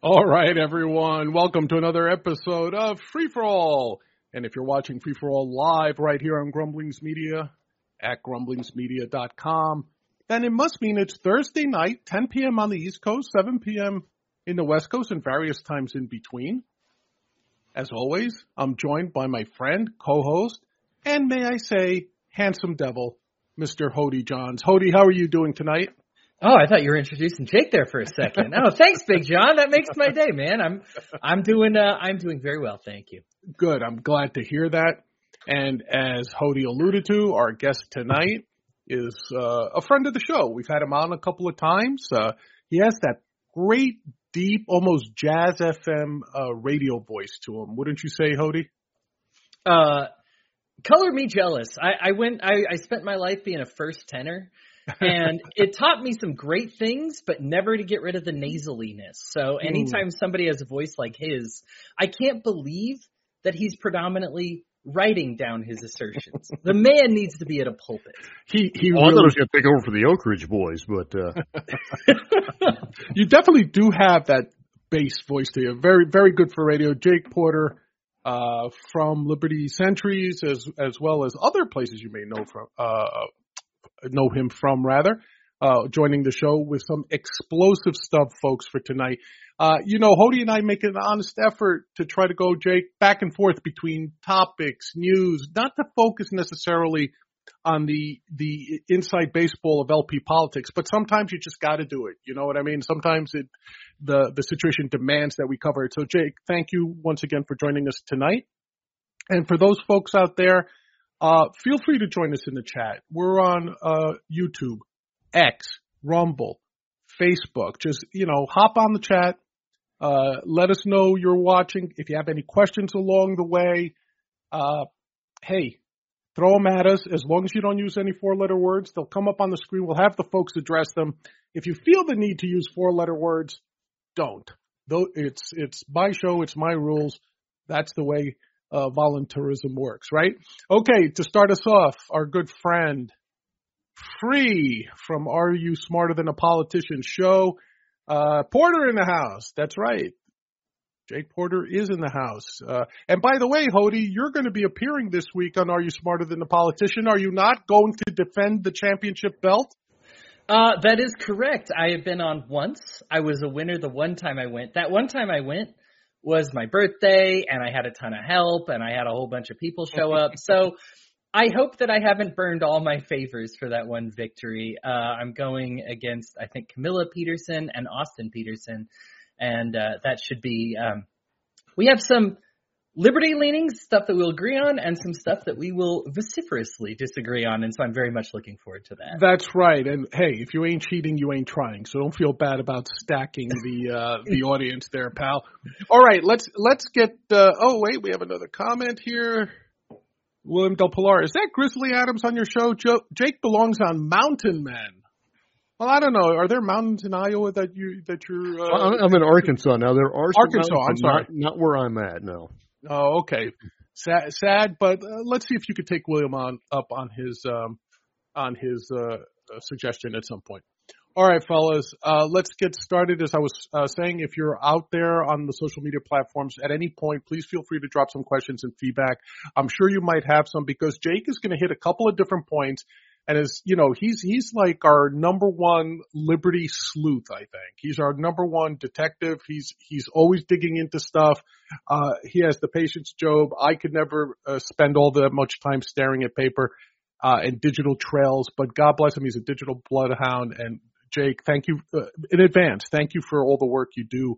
All right, everyone. Welcome to another episode of Free For All. And if you're watching Free For All live right here on Grumblings Media at grumblingsmedia.com, then it must mean it's Thursday night, 10 p.m. on the East Coast, 7 p.m. in the West Coast, and various times in between. As always, I'm joined by my friend, co-host, and may I say, handsome devil, Mr. Hody Johns. Hody, how are you doing tonight? Oh, I thought you were introducing Jake there for a second. Oh, thanks, Big John. That makes my day, man. I'm doing very well, thank you. Good. I'm glad to hear that. And as Hody alluded to, our guest tonight is a friend of the show. We've had him on a couple of times. He has that great, deep, almost jazz FM radio voice to him. Wouldn't you say, Hody? Color me jealous. I spent my life being a first tenor. And it taught me some great things, but never to get rid of the nasaliness. So anytime somebody has a voice like his, I can't believe that he's predominantly writing down his assertions. The man needs to be at a pulpit. I thought he was going to take over for the Oak Ridge Boys, but you definitely do have that bass voice to you. Very, very good for radio. Jake Porter from Liberty Centuries, as well as other places you may know him from, joining the show with some explosive stuff, folks, for tonight. Hody and I make an honest effort to try to go, Jake, back and forth between topics, news, not to focus necessarily on the inside baseball of LP politics, but sometimes you just got to do it. You know what I mean? Sometimes the situation demands that we cover it. So, Jake, thank you once again for joining us tonight. And for those folks out there, feel free to join us in the chat. We're on YouTube, X, Rumble, Facebook. Just, hop on the chat. Let us know you're watching. If you have any questions along the way, hey, throw them at us. As long as you don't use any four-letter words, they'll come up on the screen. We'll have the folks address them. If you feel the need to use four-letter words, don't. Though it's my show, it's my rules. That's the way volunteerism works, right? Okay, to start us off, our good friend, Free from Are You Smarter Than a Politician show, Porter in the house. That's right. Jake Porter is in the house. And by the way, Hody, you're going to be appearing this week on Are You Smarter Than a Politician? Are you not going to defend the championship belt? That is correct. I have been on once. I was a winner the one time I went. That one time I went was my birthday, and I had a ton of help, and I had a whole bunch of people show up. So I hope that I haven't burned all my favors for that one victory. I'm going against, I think, Camilla Peterson and Austin Peterson, and that should be we have some liberty leanings, stuff that we'll agree on, and some stuff that we will vociferously disagree on, and so I'm very much looking forward to that. That's right, and hey, if you ain't cheating, you ain't trying, so don't feel bad about stacking the audience there, pal. All right, let's get, wait, we have another comment here. William Del Pilar, is that Grizzly Adams on your show? Jake belongs on Mountain Men. Well, I don't know. Are there mountains in Iowa that you're? I'm in Arkansas now. There are some Arkansas. I'm sorry, not where I'm at. No. Oh, okay. Sad, but let's see if you could take William up on his suggestion at some point. All right, fellas, let's get started. As I was saying, if you're out there on the social media platforms at any point, please feel free to drop some questions and feedback. I'm sure you might have some because Jake is going to hit a couple of different points. And as you know, he's like our number one liberty sleuth, I think. He's our number one detective. He's always digging into stuff. He has the patience, Job. I could never spend all that much time staring at paper and digital trails, but God bless him, he's a digital bloodhound. And Jake, thank you in advance. Thank you for all the work you do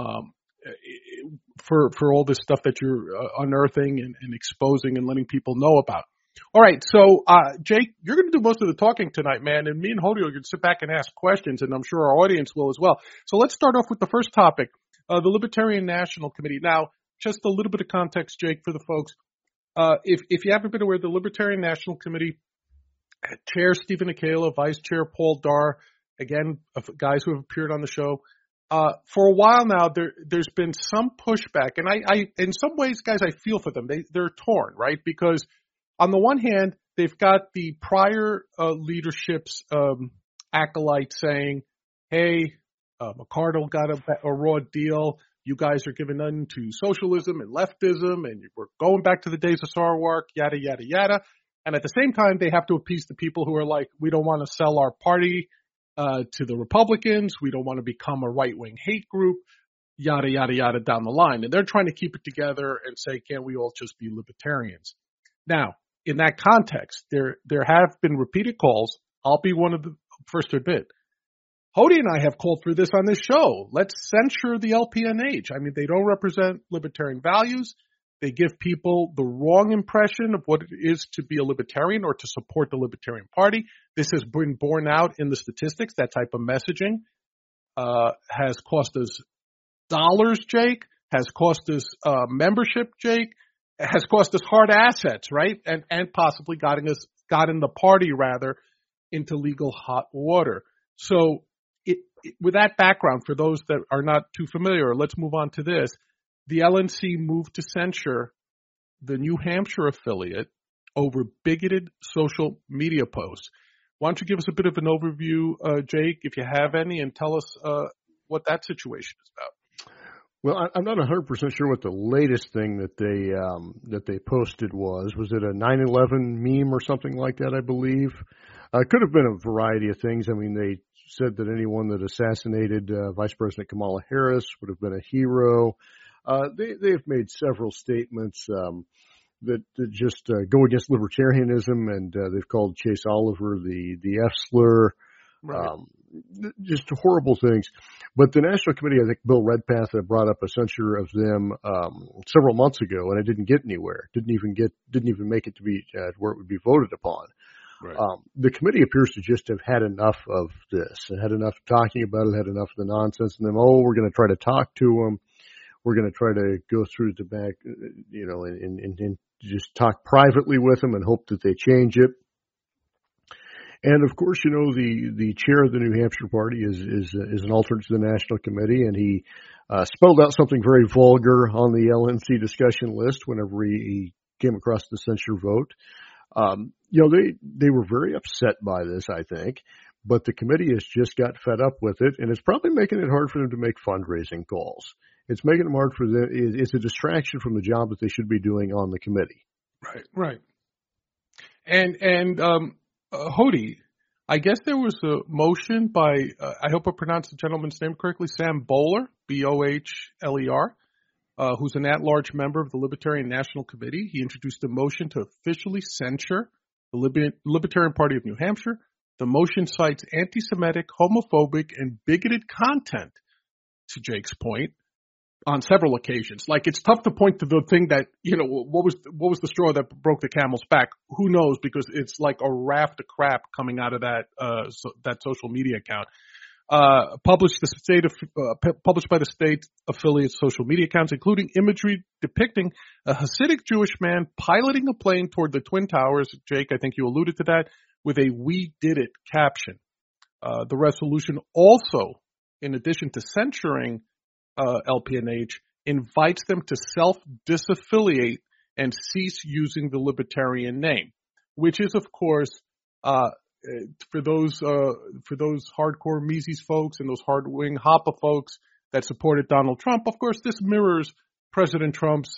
for all this stuff that you're unearthing and exposing and letting people know about. All right, so Jake, you're going to do most of the talking tonight, man, and me and Hody are going to sit back and ask questions, and I'm sure our audience will as well. So let's start off with the first topic, the Libertarian National Committee. Now, just a little bit of context, Jake, for the folks. If you haven't been aware, the Libertarian National Committee, Chair Stephen Akela, Vice Chair Paul Dar, again, guys who have appeared on the show. For a while now, there's been some pushback, and I in some ways, guys, I feel for them. They're torn, right? Because on the one hand, they've got the prior leadership's acolyte saying, hey, McCardle got a raw deal. You guys are giving in to socialism and leftism, and we're going back to the days of Sarwark, yada, yada, yada. And at the same time, they have to appease the people who are like, we don't want to sell our party to the Republicans. We don't want to become a right-wing hate group, yada, yada, yada down the line. And they're trying to keep it together and say, can't we all just be libertarians? Now, in that context, there have been repeated calls. I'll be one of the first to admit. Hody and I have called for this on this show. Let's censure the LPNH. I mean, they don't represent libertarian values. They give people the wrong impression of what it is to be a libertarian or to support the Libertarian Party. This has been borne out in the statistics. That type of messaging has cost us dollars, Jake, has cost us membership, Jake, has cost us hard assets, right? And possibly gotten the party, rather, into legal hot water. So with that background, for those that are not too familiar, let's move on to this. The LNC moved to censure the New Hampshire affiliate over bigoted social media posts. Why don't you give us a bit of an overview, Jake, if you have any, and tell us what that situation is about. Well, I'm not 100% sure what the latest thing that they posted was. Was it a 9/11 meme or something like that, I believe? It could have been a variety of things. I mean, they said that anyone that assassinated Vice President Kamala Harris would have been a hero. They've made several statements that just go against libertarianism, and they've called Chase Oliver the F slur. Right. Just horrible things. But the National Committee, I think Bill Redpath brought up a censure of them several months ago, and it didn't get anywhere. Didn't even make it to be where it would be voted upon. Right. The committee appears to just have had enough of this, and had enough talking about it, had enough of the nonsense, and then, we're going to try to talk to them. We're going to try to go through the back, and just talk privately with them and hope that they change it. And of course, the chair of the New Hampshire party is an alternate to the National Committee, and he spelled out something very vulgar on the LNC discussion list whenever he came across the censure vote. They were very upset by this, I think, but the committee has just got fed up with it, and it's probably making it hard for them to make fundraising calls. It's making it hard for them. It's a distraction from the job that they should be doing on the committee. Right. And Hody, I guess there was a motion by, I hope I pronounced the gentleman's name correctly, Sam Boehler, Bohler, who's an at-large member of the Libertarian National Committee. He introduced a motion to officially censure the Libertarian Party of New Hampshire. The motion cites anti-Semitic, homophobic, and bigoted content, to Jake's point, on several occasions. Like, it's tough to point to the thing that, what was the straw that broke the camel's back? Who knows? Because it's like a raft of crap coming out of that social media account. Published by the state affiliate social media accounts, including imagery depicting a Hasidic Jewish man piloting a plane toward the Twin Towers. Jake, I think you alluded to that, with a "We Did It" caption. The resolution also, in addition to censuring LPNH, invites them to self-disaffiliate and cease using the libertarian name, which is, of course, for those hardcore Mises folks and those hard-wing Hoppe folks that supported Donald Trump. Of course, this mirrors President Trump's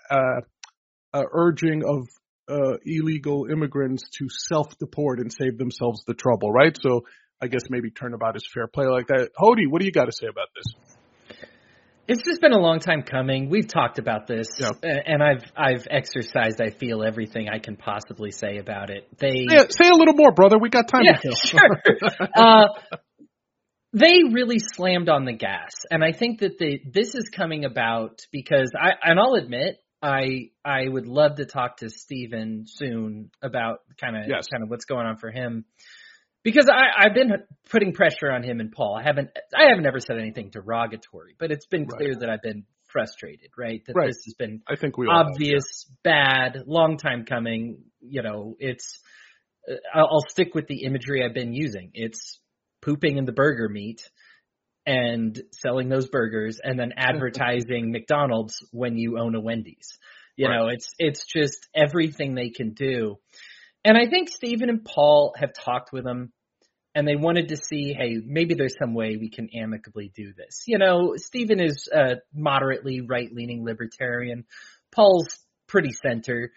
urging of illegal immigrants to self-deport and save themselves the trouble, right? So I guess maybe turnabout is fair play like that. Hody, what do you got to say about this? It's just been a long time coming. We've talked about this, and I've exercised, I feel, everything I can possibly say about it. Say a little more, brother. We got time to kill. Sure. They really slammed on the gas, and I think that this is coming about because I'll admit, I would love to talk to Stephen soon about kind of what's going on for him. Because I've been putting pressure on him and Paul. I haven't ever said anything derogatory, but it's been clear that I've been frustrated, right? That this has been I think we obvious, bad, long time coming. It's I'll stick with the imagery I've been using. It's pooping in the burger meat and selling those burgers and then advertising McDonald's when you own a Wendy's. It's just everything they can do. And I think Stephen and Paul have talked with him. and they wanted to see, hey, maybe there's some way we can amicably do this. Stephen is moderately right-leaning libertarian. Paul's pretty center.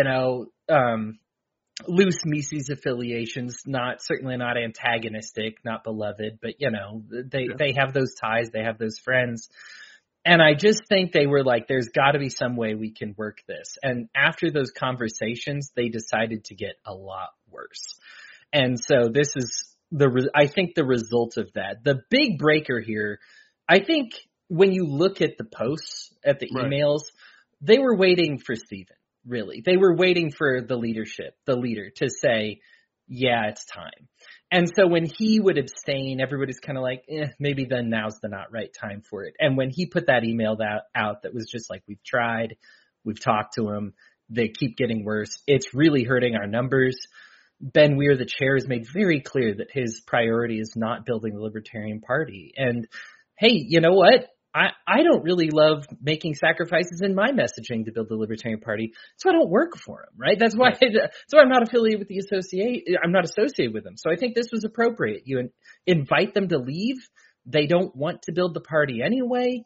Loose Mises affiliations, certainly not antagonistic, not beloved, but they have those ties, they have those friends. And I just think they were like, there's got to be some way we can work this. And after those conversations, they decided to get a lot worse. And so this is I think the result of that. The big breaker here, I think when you look at the posts, at the emails, they were waiting for Stephen. Really, they were waiting for the leader to say, yeah, it's time. And so when he would abstain, everybody's kind of like, maybe then now's the not right time for it. And when he put that email out that was just like, we've tried, we've talked to him, they keep getting worse. It's really hurting our numbers. Ben Weir, the chair, has made very clear that his priority is not building the Libertarian Party. And hey, you know what? I don't really love making sacrifices in my messaging to build the Libertarian Party, so I don't work for him, right? That's why I'm not affiliated with I'm not associated with them. So I think this was appropriate. You invite them to leave. They don't want to build the party anyway.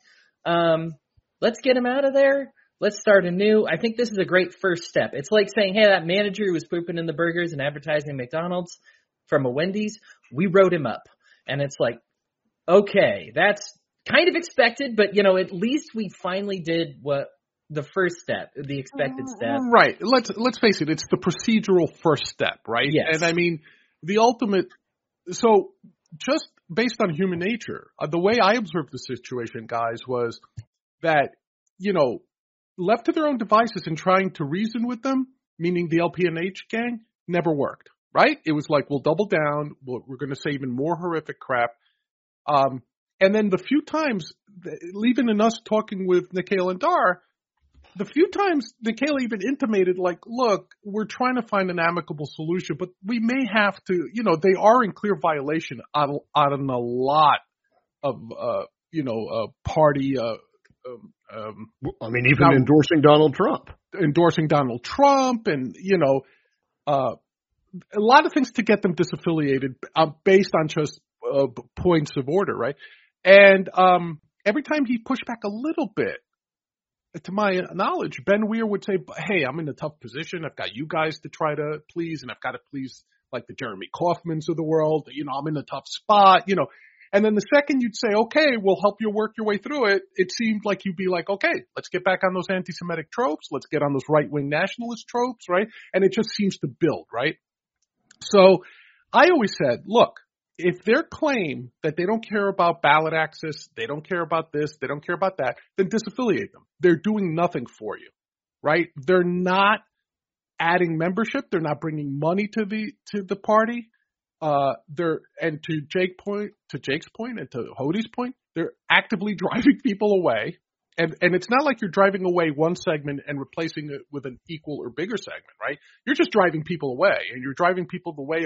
Let's get them out of there. Let's start anew. I think this is a great first step. It's like saying, hey, that manager who was pooping in the burgers and advertising McDonald's from a Wendy's, we wrote him up. And it's like, okay, that's kind of expected, but at least we finally did what the first step, the expected step. Right. Let's face it, it's the procedural first step, right? Yes. And I mean, the ultimate. So just based on human nature, the way I observed the situation, guys, was that left to their own devices and trying to reason with them, meaning the LPNH gang, never worked. Right? It was like, we'll double down. We're going to say even more horrific crap. And then the few times, even in us talking with Nikhil and Dar, the few times Nikhil even intimated, like, look, we're trying to find an amicable solution, but we may have to, they are in clear violation on a lot of, party. Even endorsing Donald Trump. Endorsing Donald Trump and, a lot of things to get them disaffiliated based on just points of order, right? And every time he pushed back a little bit, to my knowledge, Ben Weir would say, hey, I'm in a tough position. I've got you guys to try to please, and I've got to please like the Jeremy Kaufmans of the world. I'm in a tough spot, And then the second you'd say, okay, we'll help you work your way through it, it seemed like you'd be like, okay, let's get back on those anti-Semitic tropes. Let's get on those right-wing nationalist tropes, right? And it just seems to build, right? So I always said, look, if their claim that they don't care about ballot access, they don't care about this, they don't care about that, then disaffiliate them. They're doing nothing for you, right? They're not adding membership. They're not bringing money to the party. And to Jake's point and to Hody's point, they're actively driving people away. And it's not like you're driving away one segment and replacing it with an equal or bigger segment, right? You're just driving people away, and you're driving people away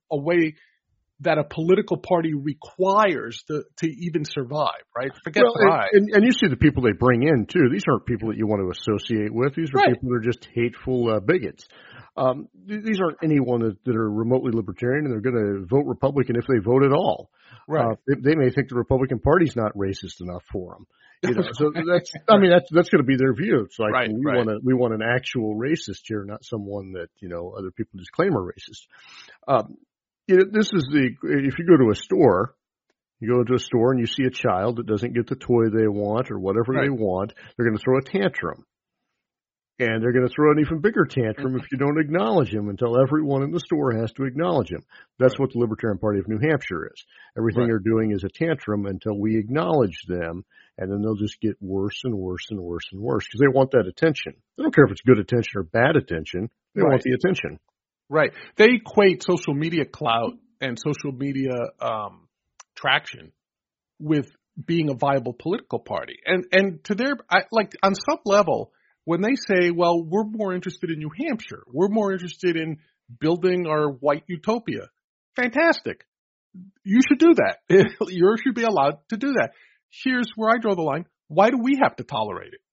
that a political party requires to even survive, right? Forget thrive. And you see the people they bring in, too. These aren't people that you want to associate with. These are people that are just hateful bigots. These aren't anyone that are remotely libertarian, and they're going to vote Republican if they vote at all. Right. They may think the Republican Party's not racist enough for them. So that's going to be their view. It's like we want an actual racist here, not someone that other people just claim are racist. This is if you go to a store, and you see a child that doesn't get the toy they want or whatever they want, they're going to throw a tantrum. And they're going to throw an even bigger tantrum if you don't acknowledge him until everyone in the store has to acknowledge him. That's what the Libertarian Party of New Hampshire is. Everything they're doing is a tantrum until we acknowledge them, and then they'll just get worse and worse and worse and worse because they want that attention. They don't care if it's good attention or bad attention. They want the attention. Right. They equate social media clout and social media traction with being a viable political party. And to their, on some level, when they say, well, we're more interested in New Hampshire, we're more interested in building our white utopia. Fantastic. You should do that. You should be allowed to do that. Here's where I draw the line. Why do we have to tolerate it?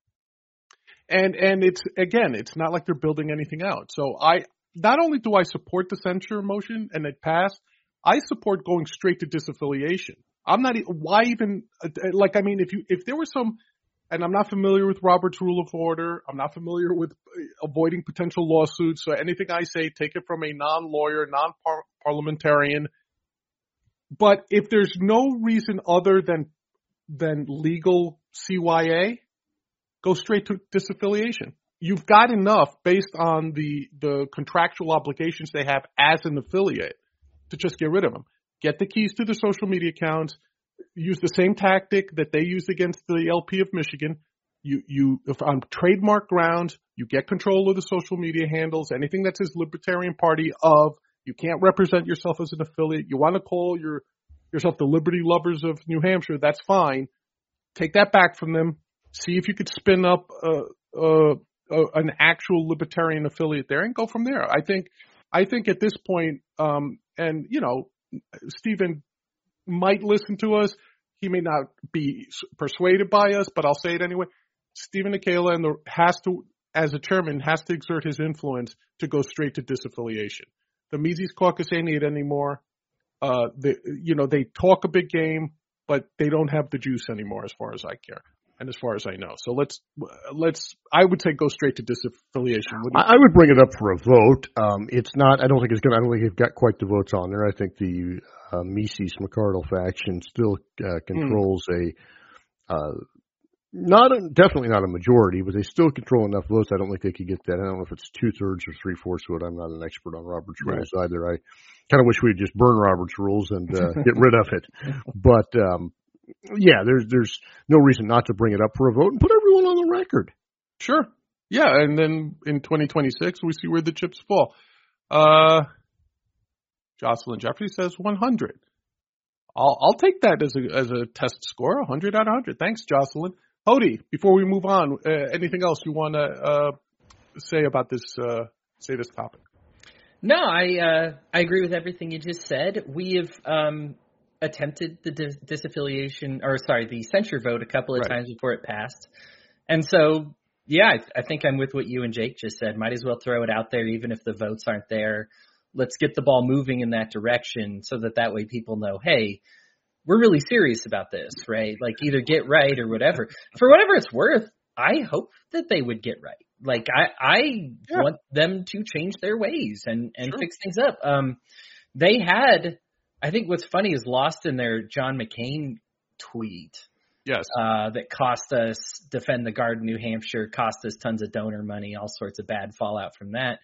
And it's not like they're building anything out. So not only do I support the censure motion and it passed, I support going straight to disaffiliation. I'm not, why even, like, I mean, if there was some, and I'm not familiar with Robert's Rule of Order, I'm not familiar with avoiding potential lawsuits, so anything I say, take it from a non-lawyer, non-parliamentarian. But if there's no reason other than legal CYA, go straight to disaffiliation. You've got enough based on the contractual obligations they have as an affiliate to just get rid of them. Get the keys to the social media accounts. Use the same tactic that they used against the LP of Michigan. If on trademark grounds, you get control of the social media handles, anything that says Libertarian Party of. You can't represent yourself as an affiliate. You want to call yourself the Liberty Lovers of New Hampshire, that's fine. Take that back from them. See if you could spin up an actual libertarian affiliate there and go from there. I think at this point, and you know, Stephen might listen to us. He may not be persuaded by us, but I'll say it anyway. Stephen Acala as a chairman, has to exert his influence to go straight to disaffiliation. The Mises Caucus ain't it anymore. They talk a big game, but they don't have the juice anymore, as far as I care, and as far as I know. So let's. I would say go straight to disaffiliation. I would bring it up for a vote. It's not. I don't think they've got quite the votes on there. I think the Mises McArdle faction still controls definitely not a majority, but they still control enough votes. I don't think they could get that. I don't know if it's 2/3 or 3/4 vote. I'm not an expert on Robert's rules either. I kind of wish we'd just burn Robert's rules and get rid of it. But there's no reason not to bring it up for a vote and put everyone on the record. Sure. Yeah, and then in 2026 we see where the chips fall. Jocelyn Jeffrey says 100. I'll take that as a test score, 100 out of 100. Thanks, Jocelyn. Hody, before we move on, anything else you want to say about this topic? No, I agree with everything you just said. We have attempted the the censure vote a couple of times before it passed. And so, yeah, I think I'm with what you and Jake just said. Might as well throw it out there even if the votes aren't there. Let's get the ball moving in that direction so that way people know, hey, we're really serious about this, right? Like either get right or whatever. For whatever it's worth, I hope that they would get right. Like I want them to change their ways and fix things up. They had, I think what's funny is lost in their John McCain tweet. Yes. That cost us Defend the Garden, New Hampshire, cost us tons of donor money, all sorts of bad fallout from that.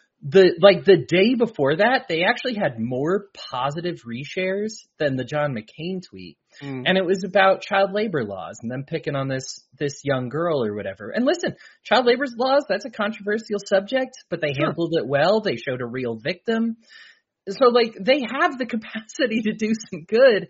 The day before that, they actually had more positive reshares than the John McCain tweet. And it was about child labor laws and them picking on this young girl or whatever. And listen, child labor laws, that's a controversial subject, but they handled it well. They showed a real victim. So they have the capacity to do some good.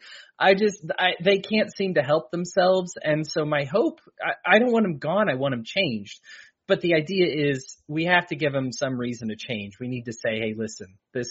They can't seem to help themselves. And so my hope, I don't want them gone. I want them changed. But the idea is we have to give them some reason to change. We need to say, hey, listen,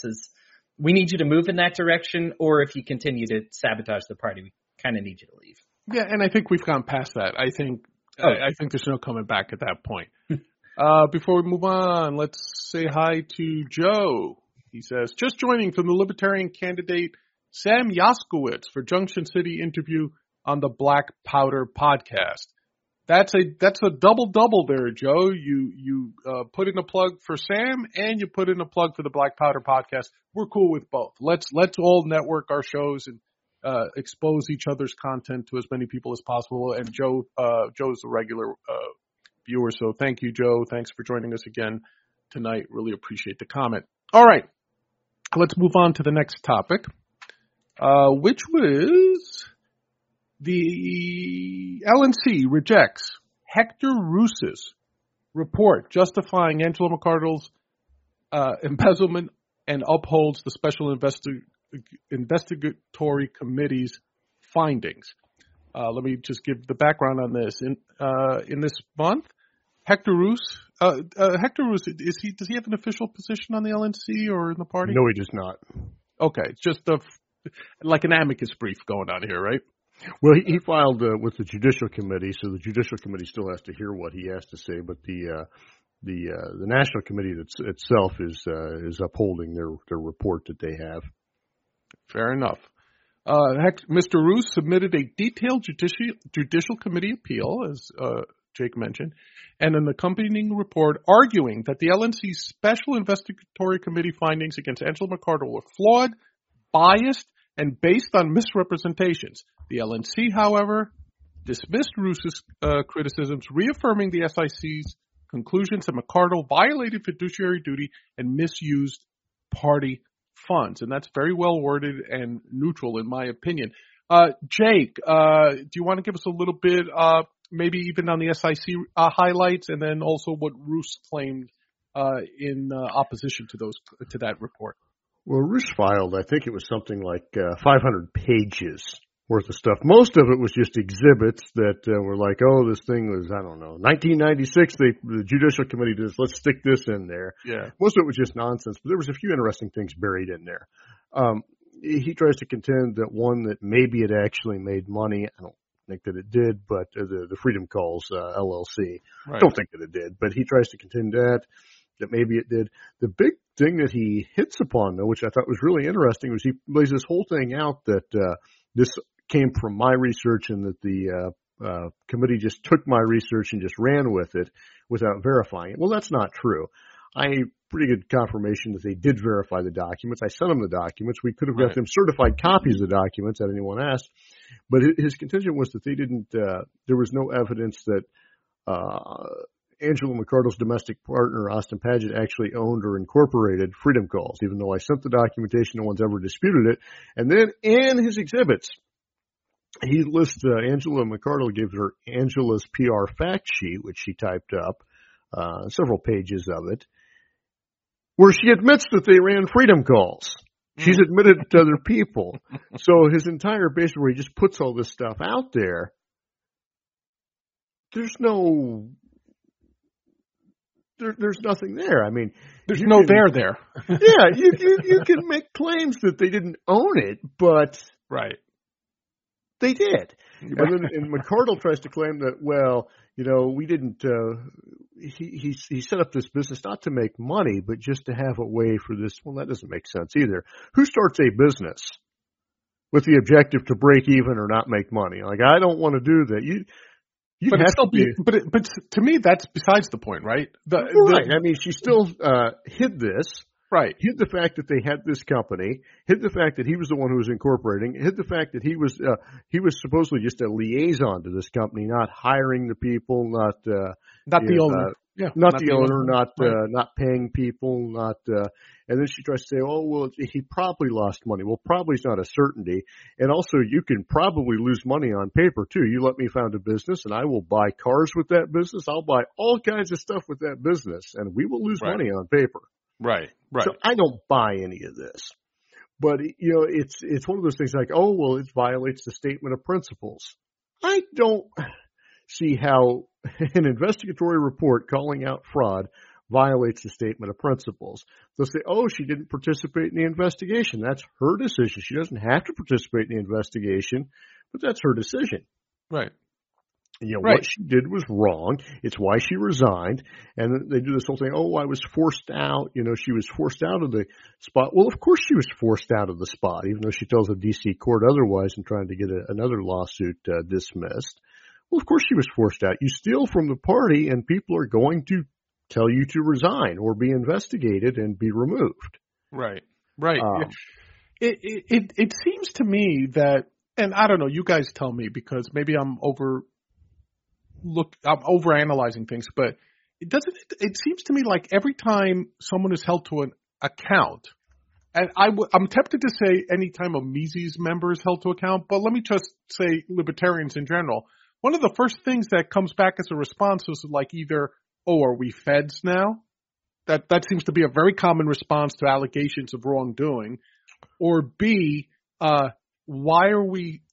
we need you to move in that direction, or if you continue to sabotage the party, we kind of need you to leave. Yeah, and I think we've gone past that. I think there's no coming back at that point. Before we move on, let's say hi to Joe. He says, just joining from the Libertarian candidate Sam Yaskowitz for Junction City interview on the Black Powder podcast. That's a double there, Joe. You put in a plug for Sam and you put in a plug for the Black Powder podcast. We're cool with both. Let's all network our shows and expose each other's content to as many people as possible. And Joe's a regular viewer, so thank you, Joe. Thanks for joining us again tonight. Really appreciate the comment. All right, let's move on to the next topic, which was. The LNC rejects Hector Roos's report justifying Angela McArdle's embezzlement and upholds the Special Investigatory Committee's findings. Let me just give the background on this. In this month, Hector Roos, does he have an official position on the LNC or in the party? No, he does not. Okay, it's just like an amicus brief going on here, right? Well, he filed with the Judicial Committee, so the Judicial Committee still has to hear what he has to say. But the National Committee itself is upholding their report that they have. Fair enough. Mr. Roos submitted a detailed judicial committee appeal, as Jake mentioned, and an accompanying report arguing that the LNC's Special Investigatory Committee findings against Angela McArdle were flawed, biased, and based on misrepresentations. The LNC, however, dismissed Roos's criticisms, reaffirming the SIC's conclusions that McArdle violated fiduciary duty and misused party funds. And that's very well worded and neutral, in my opinion. Jake, do you want to give us a little bit, maybe even on the SIC highlights, and then also what Roos claimed in opposition to that report? Well, Roos filed, I think it was something like 500 pages worth of stuff. Most of it was just exhibits that were like, oh, this thing was, I don't know, 1996, the Judicial Committee did this, let's stick this in there. Yeah. Most of it was just nonsense, but there was a few interesting things buried in there. He tries to contend that one, that maybe it actually made money. I don't think that it did, but the Freedom Calls LLC. Right. I don't think that it did, but he tries to contend that maybe it did. The big thing that he hits upon, though, which I thought was really interesting, was he lays this whole thing out that this came from my research and that the committee just took my research and just ran with it without verifying it. Well, that's not true. I pretty good confirmation that they did verify the documents. I sent them the documents. We could have got them certified copies of the documents had anyone asked. But his contention was that they didn't, there was no evidence that Angela McArdle's domestic partner, Austin Padgett, actually owned or incorporated Freedom Calls, even though I sent the documentation, no one's ever disputed it. And then in his exhibits, he lists Angela McArdle, gives her Angela's PR fact sheet, which she typed up, several pages of it, where she admits that they ran Freedom Calls. She's admitted it to other people. So his entire base, where he just puts all this stuff out there, there's nothing there. I mean, there's no there. Yeah, you can make claims that they didn't own it, but right, they did. And McArdle tries to claim that, well, you know, we didn't. He set up this business not to make money, but just to have a way for this. Well, that doesn't make sense either. Who starts a business with the objective to break even or not make money? Like, I don't want to do that. But to me, that's besides the point, right? Right. I mean, she still hid this. Right. Hid the fact that they had this company. Hid the fact that he was the one who was incorporating. Hid the fact that he was supposedly just a liaison to this company, not hiring the people, not the owner. Not the owner, not paying people, and then she tries to say, oh, well, he probably lost money. Well, probably is not a certainty. And also, you can probably lose money on paper, too. You let me found a business, and I will buy cars with that business. I'll buy all kinds of stuff with that business, and we will lose money on paper. Right. So I don't buy any of this. But, you know, it's one of those things like, oh, well, it violates the statement of principles. I don't see how an investigatory report calling out fraud violates the statement of principles. They'll say, oh, she didn't participate in the investigation. That's her decision. She doesn't have to participate in the investigation, but that's her decision. Right. You know, what she did was wrong. It's why she resigned. And they do this whole thing, oh, I was forced out. You know, she was forced out of the spot. Well, of course she was forced out of the spot, even though she tells a D.C. court otherwise and trying to get another lawsuit dismissed. Well, of course she was forced out. You steal from the party and people are going to tell you to resign or be investigated and be removed. Right. It seems to me that, and I don't know, you guys tell me because maybe I'm overanalyzing things, but it seems to me like every time someone is held to an account, and I'm tempted to say any time a Mises member is held to account, but let me just say libertarians in general. One of the first things that comes back as a response is like either, oh, are we feds now? That seems to be a very common response to allegations of wrongdoing. Or B, why are we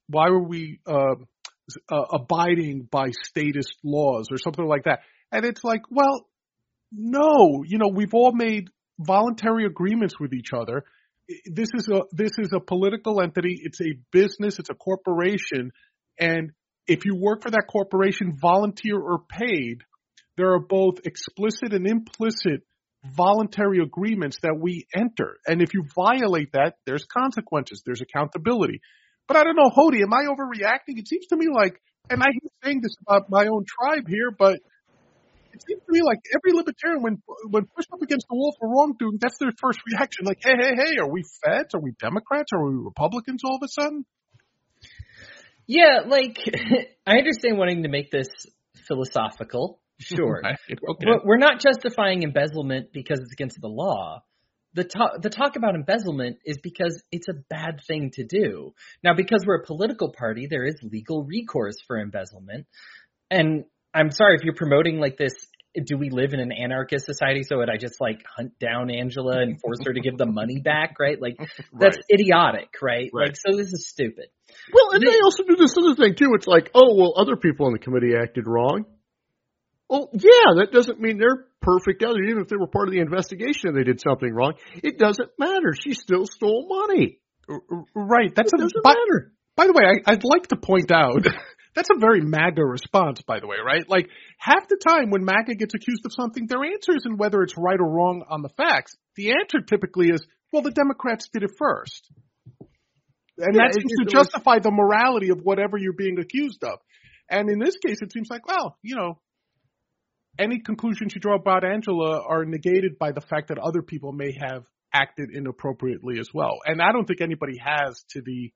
abiding by statist laws or something like that? And it's like, well, no, you know, we've all made voluntary agreements with each other. This is a political entity. It's a business. It's a corporation. And if you work for that corporation, volunteer or paid, there are both explicit and implicit voluntary agreements that we enter. And if you violate that, there's consequences, there's accountability. But I don't know, Hody, am I overreacting? It seems to me like, and I hate saying this about my own tribe here, but it seems to me like every libertarian, when pushed up against the wall for wrongdoing, that's their first reaction. Like, hey, are we Feds? Are we Democrats? Are we Republicans all of a sudden? Yeah, like, I understand wanting to make this philosophical, sure. Okay. But we're not justifying embezzlement because it's against the law. The talk about embezzlement is because it's a bad thing to do. Now, because we're a political party, there is legal recourse for embezzlement. And I'm sorry if you're promoting like this, do we live in an anarchist society? So would I just like hunt down Angela and force her to give the money back, right? Like that's idiotic, right? Like, so this is stupid. Well, and they also do this other thing too. It's like, oh, well, other people in the committee acted wrong. Well, yeah, that doesn't mean they're perfect either. Even if they were part of the investigation and they did something wrong, it doesn't matter. She still stole money. Right. That doesn't matter. By the way, I'd like to point out that's a very MAGA response, by the way, right? Like half the time when MAGA gets accused of something, their answer isn't whether it's right or wrong on the facts. The answer typically is, well, the Democrats did it first. And that seems to justify the morality of whatever you're being accused of. And in this case, it seems like, well, you know, any conclusions you draw about Angela are negated by the fact that other people may have acted inappropriately as well. And I don't think anybody has to the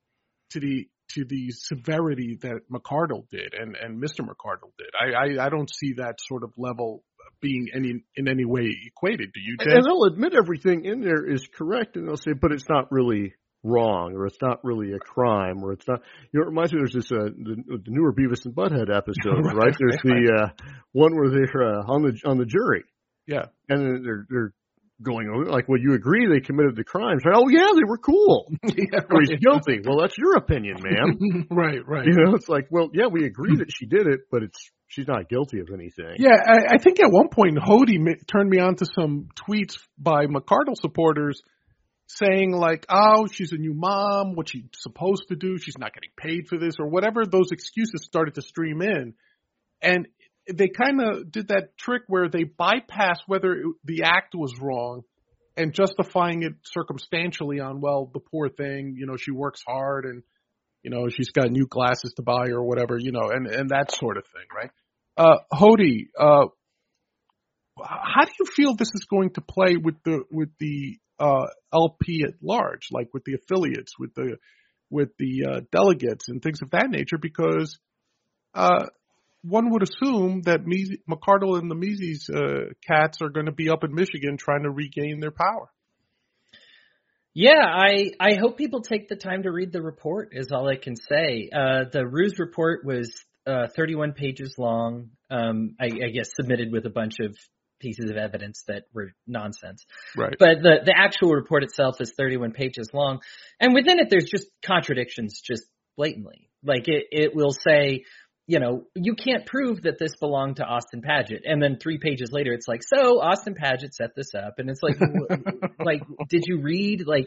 severity that McArdle did and Mr. McArdle did. I don't see that sort of level being in any way equated. Do you, Jay? And they'll admit everything in there is correct, and they'll say, but it's not really wrong, or it's not really a crime, or it's not. You know, it reminds me. There's this the newer Beavis and Butthead episode, right? There's the one where they're on the jury, yeah, and they're going over like, well, you agree they committed the crimes, right? Oh yeah, they were cool. Yeah, or he's guilty. Well, that's your opinion, ma'am. Right. You know, it's like, well, yeah, we agree that she did it, but she's not guilty of anything. Yeah, I think at one point Hody turned me on to some tweets by McArdle supporters saying like, oh, she's a new mom, what's she supposed to do? She's not getting paid for this or whatever. Those excuses started to stream in. And they kind of did that trick where they bypass whether the act was wrong and justifying it circumstantially on, well, the poor thing, you know, she works hard and, you know, she's got new glasses to buy or whatever, you know, and that sort of thing, right? Hody, how do you feel this is going to play with the LP at large, like with the affiliates, with the delegates and things of that nature? Because one would assume that McArdle and the Mises cats are going to be up in Michigan trying to regain their power. Yeah, I hope people take the time to read the report is all I can say. The Ruse report was 31 pages long, I guess submitted with a bunch of pieces of evidence that were nonsense. Right. But the actual report itself is 31 pages long. And within it, there's just contradictions just blatantly. Like it will say, you know, you can't prove that this belonged to Austin Padgett. And then 3 pages later, it's like, so Austin Padgett set this up. And it's like, like, did you read, like,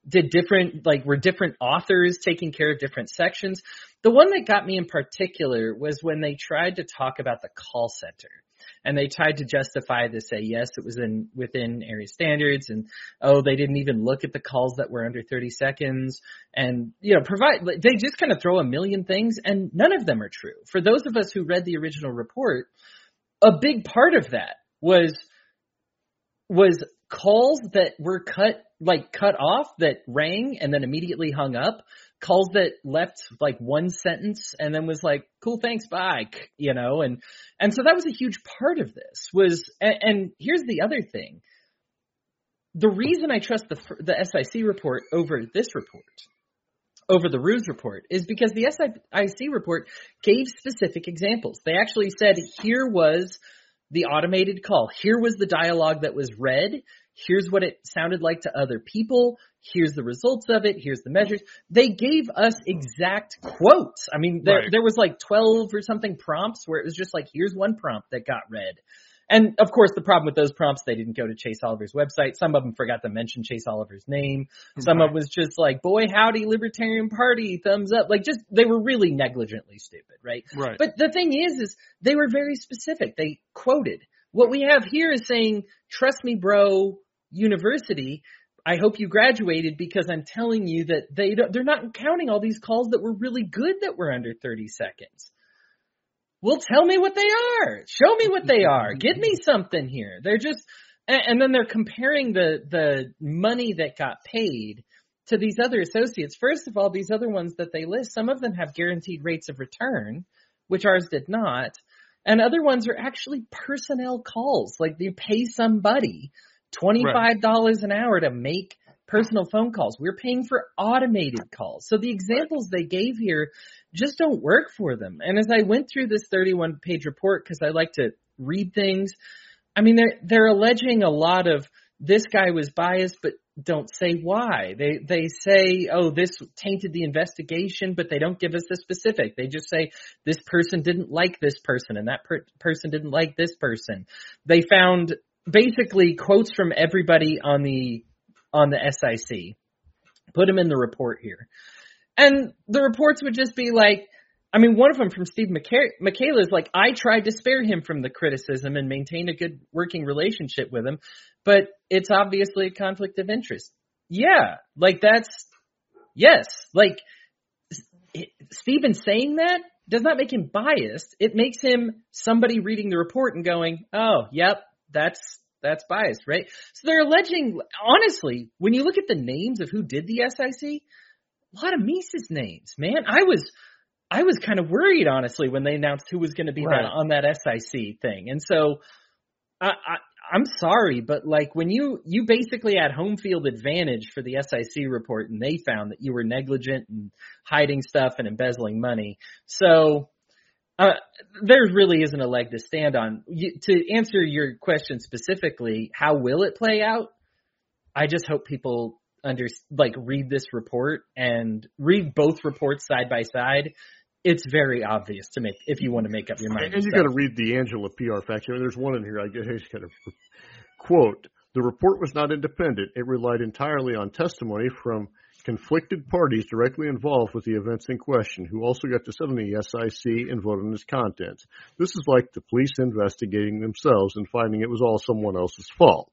were different authors taking care of different sections? The one that got me in particular was when they tried to talk about the call center. And they tried to justify to say, yes, it was within area standards. And, oh, they didn't even look at the calls that were under 30 seconds. And, you know, they just kind of throw a million things, and none of them are true. For those of us who read the original report, a big part of that was calls that were cut off that rang and then immediately hung up. Calls that left like one sentence and then was like, cool, thanks, bye, you know, and so that was a huge part of this and here's the other thing. The reason I trust the SIC report over this report, over the Ruse report, is because the SIC report gave specific examples. They actually said, here was the automated call. Here was the dialogue that was read. Here's what it sounded like to other people. Here's the results of it. Here's the measures. They gave us exact quotes. I mean, there was like 12 or something prompts where it was just like, here's one prompt that got read. And of course, the problem with those prompts, they didn't go to Chase Oliver's website. Some of them forgot to mention Chase Oliver's name. Some of it was just like, boy, howdy, Libertarian Party, thumbs up. Like just, they were really negligently stupid, right? Right. But the thing is they were very specific. They quoted What we have here is saying, trust me, bro, university, I hope you graduated because I'm telling you that they're not counting all these calls that were really good that were under 30 seconds. Well, tell me what they are. Show me what they are. Give me something here. They're just, and then they're comparing the money that got paid to these other associates. First of all, these other ones that they list, some of them have guaranteed rates of return, which ours did not. And other ones are actually personnel calls. Like you pay somebody $25 an hour to make personal phone calls. We're paying for automated calls. So the examples they gave here just don't work for them. And as I went through this 31-page report, because I like to read things, I mean, they're alleging a lot of this guy was biased, but don't say why. They say, oh, this tainted the investigation, but they don't give us the specific. They just say this person didn't like this person and that person didn't like this person. They found basically quotes from everybody on the SIC, put them in the report here. And the reports would just be like, I mean, one of them from Steve Michaela is like, I tried to spare him from the criticism and maintain a good working relationship with him, but it's obviously a conflict of interest. Yeah, like yes, like Stephen saying that does not make him biased. It makes him somebody reading the report and going, oh, yep, that's biased, right? So they're alleging, honestly, when you look at the names of who did the SIC, a lot of Mises names, man. I was kind of worried, honestly, when they announced who was going to be on that SIC thing. And so I'm sorry, but like when you basically had home field advantage for the SIC report and they found that you were negligent and hiding stuff and embezzling money. So there really isn't a leg to stand on. To answer your question specifically, how will it play out? I just hope people read this report and read both reports side by side. It's very obvious to make if you want to make up your mind. And you got to read the Angela PR fact. There's one in here. I guess kind of quote: "The report was not independent. It relied entirely on testimony from conflicted parties directly involved with the events in question, who also got to sit on the SIC and vote on its contents. This is like the police investigating themselves and finding it was all someone else's fault."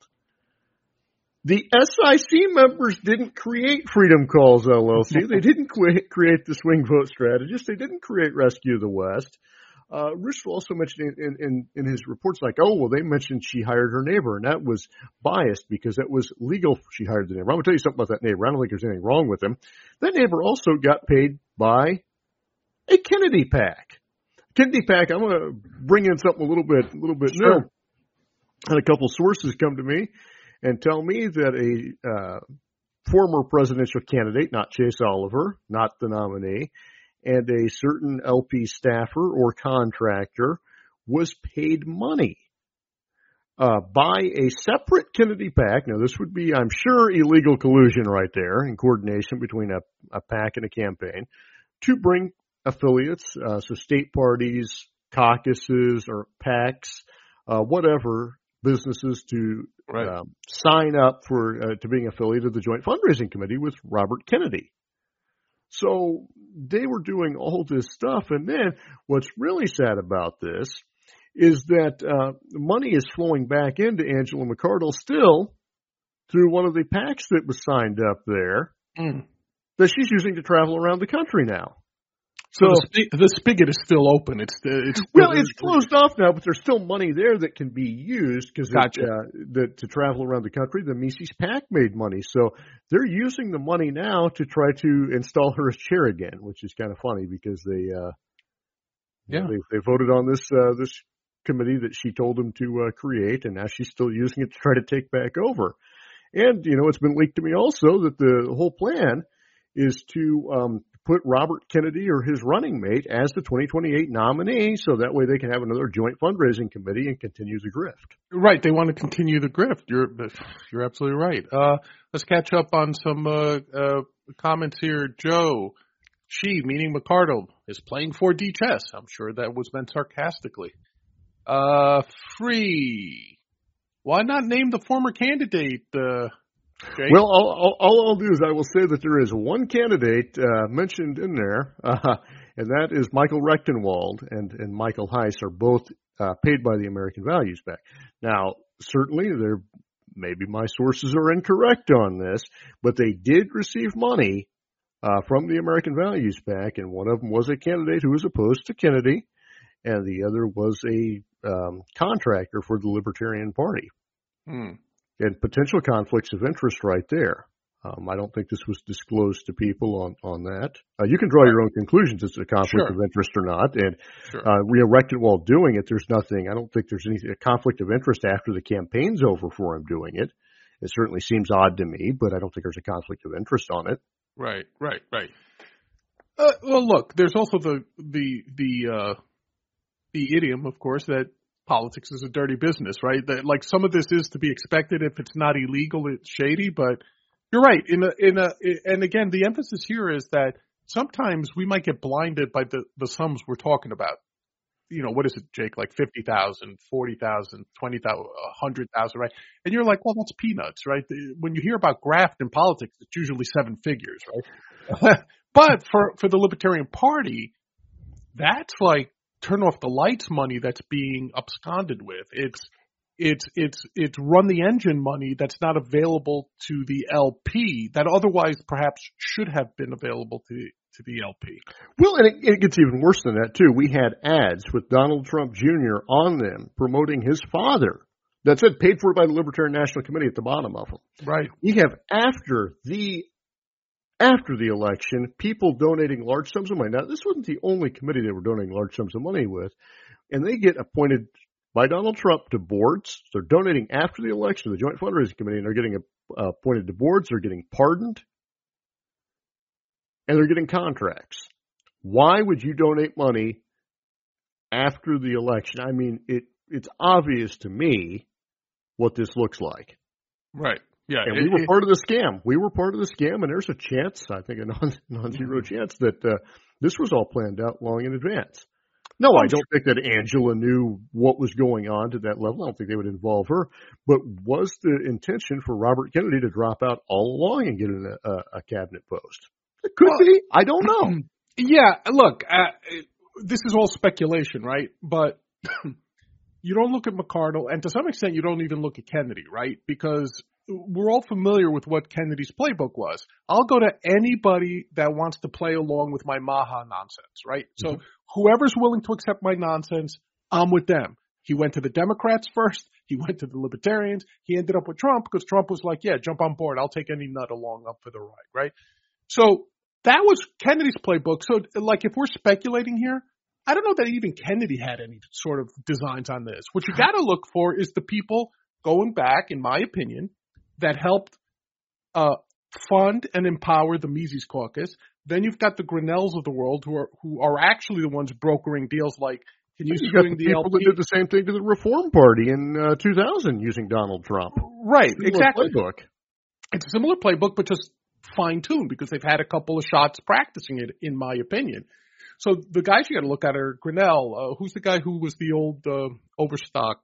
The SIC members didn't create Freedom Calls LLC. They didn't create the Swing Vote Strategist. They didn't create Rescue the West. Russo also mentioned in his reports, like, oh, well, they mentioned she hired her neighbor, and that was biased because that was legal. She hired the neighbor. I'm going to tell you something about that neighbor. I don't think there's anything wrong with him. That neighbor also got paid by a Kennedy PAC. Kennedy PAC, I'm going to bring in something a little bit Sure. new. And a couple sources come to me and tell me that a former presidential candidate, not Chase Oliver, not the nominee, and a certain LP staffer or contractor was paid money by a separate Kennedy PAC. Now, this would be, I'm sure, illegal collusion right there in coordination between a PAC and a campaign to bring affiliates, so state parties, caucuses, or PACs, whatever, businesses to sign up for to being affiliated of the Joint Fundraising Committee with Robert Kennedy. So they were doing all this stuff, and then what's really sad about this is that money is flowing back into Angela McArdle still through one of the PACs that was signed up there that she's using to travel around the country now. So the spigot is still open. It's closed off now, but there's still money there that can be used because to travel around the country. The Mises PAC made money, so they're using the money now to try to install her as chair again, which is kind of funny because they voted on this committee that she told them to create, and now she's still using it to try to take back over. And it's been leaked to me also that the whole plan is to put Robert Kennedy or his running mate as the 2028 nominee, so that way they can have another joint fundraising committee and continue the grift. Right, they want to continue the grift. You're absolutely right. Let's catch up on some comments here. Joe, she, meaning McArdle, is playing 4D chess. I'm sure that was meant sarcastically. Free, why not name the former candidate Jake? Well, all I'll do is I will say that there is one candidate mentioned in there, and that is Michael Rechtenwald and Michael Heiss are both paid by the American Values PAC. Now, certainly, maybe my sources are incorrect on this, but they did receive money from the American Values PAC, and one of them was a candidate who was opposed to Kennedy, and the other was a contractor for the Libertarian Party. And potential conflicts of interest right there. I don't think this was disclosed to people on that. You can draw your own conclusions as to a conflict of interest or not. And Rechtenwald doing it, there's nothing. I don't think there's a conflict of interest after the campaign's over for him doing it. It certainly seems odd to me, but I don't think there's a conflict of interest on it. Right. Well, look, there's also the idiom, of course, that politics is a dirty business, right? That, like, some of this is to be expected. If it's not illegal, it's shady. But you're right. And again, the emphasis here is that sometimes we might get blinded by the sums we're talking about. What is it, Jake? Like 50,000, 40,000, 20,000, 100,000, right? And you're like, well, that's peanuts, right? When you hear about graft in politics, it's usually seven figures, right? But for the Libertarian Party, that's like turn off the lights money that's being absconded with. It's run the engine money that's not available to the LP that otherwise perhaps should have been available to the LP. Well, and it gets even worse than that too. We had ads with Donald Trump Jr. on them promoting his father that said paid for by the Libertarian National Committee at the bottom of them. Right. We have after the election, people donating large sums of money. Now, this wasn't the only committee they were donating large sums of money with, and they get appointed by Donald Trump to boards. They're donating after the election to the Joint Fundraising Committee, and they're getting appointed to boards. They're getting pardoned, and they're getting contracts. Why would you donate money after the election? I mean, it's obvious to me what this looks like. Right. Yeah, and we were part of the scam. We were part of the scam, and there's a chance, I think a non-zero chance, that this was all planned out long in advance. No, I don't think that Angela knew what was going on to that level. I don't think they would involve her. But was the intention for Robert Kennedy to drop out all along and get a cabinet post? It could be. I don't know. Yeah, look, this is all speculation, right? But you don't look at McCardle, and to some extent you don't even look at Kennedy, right? Because we're all familiar with what Kennedy's playbook was. I'll go to anybody that wants to play along with my Maha nonsense, right? So whoever's willing to accept my nonsense, I'm with them. He went to the Democrats first. He went to the Libertarians. He ended up with Trump because Trump was like, yeah, jump on board. I'll take any nut along up for the ride, right? So that was Kennedy's playbook. So, like, if we're speculating here, I don't know that even Kennedy had any sort of designs on this. What you got to look for is the people going back, in my opinion, that helped fund and empower the Mises Caucus. Then you've got the Grinnells of the world who are actually the ones brokering deals like, can you swing the people LP? That did the same thing to the Reform Party in 2000 using Donald Trump. Right, Similar exactly. Playbook. It's a similar playbook, but just fine-tuned because they've had a couple of shots practicing it, in my opinion. So the guys you got to look at are Grinnell. Who's the guy who was the old Overstock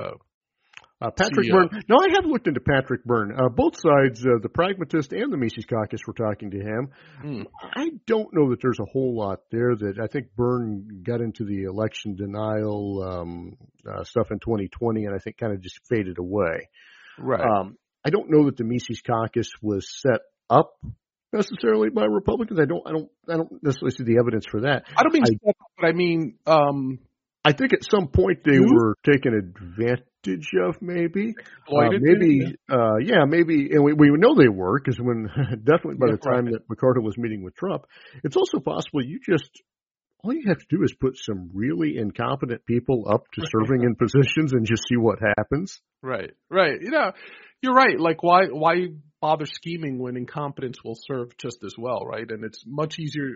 Patrick CEO. Byrne. No, I have looked into Patrick Byrne. Both sides, the Pragmatist and the Mises Caucus, were talking to him. I don't know that there's a whole lot there. That I think Byrne got into the election denial stuff in 2020, and I think kind of just faded away. Right. I don't know that the Mises Caucus was set up necessarily by Republicans. I don't necessarily see the evidence for that. I don't mean set up, but I mean I think at some point they were taken advantage of, maybe. Maybe, and we know they were, because when definitely by the time that McCardle was meeting with Trump, it's also possible all you have to do is put some really incompetent people up to serving in positions and just see what happens. Right. You know, you're right. Like, why bother scheming when incompetence will serve just as well, right? And it's much easier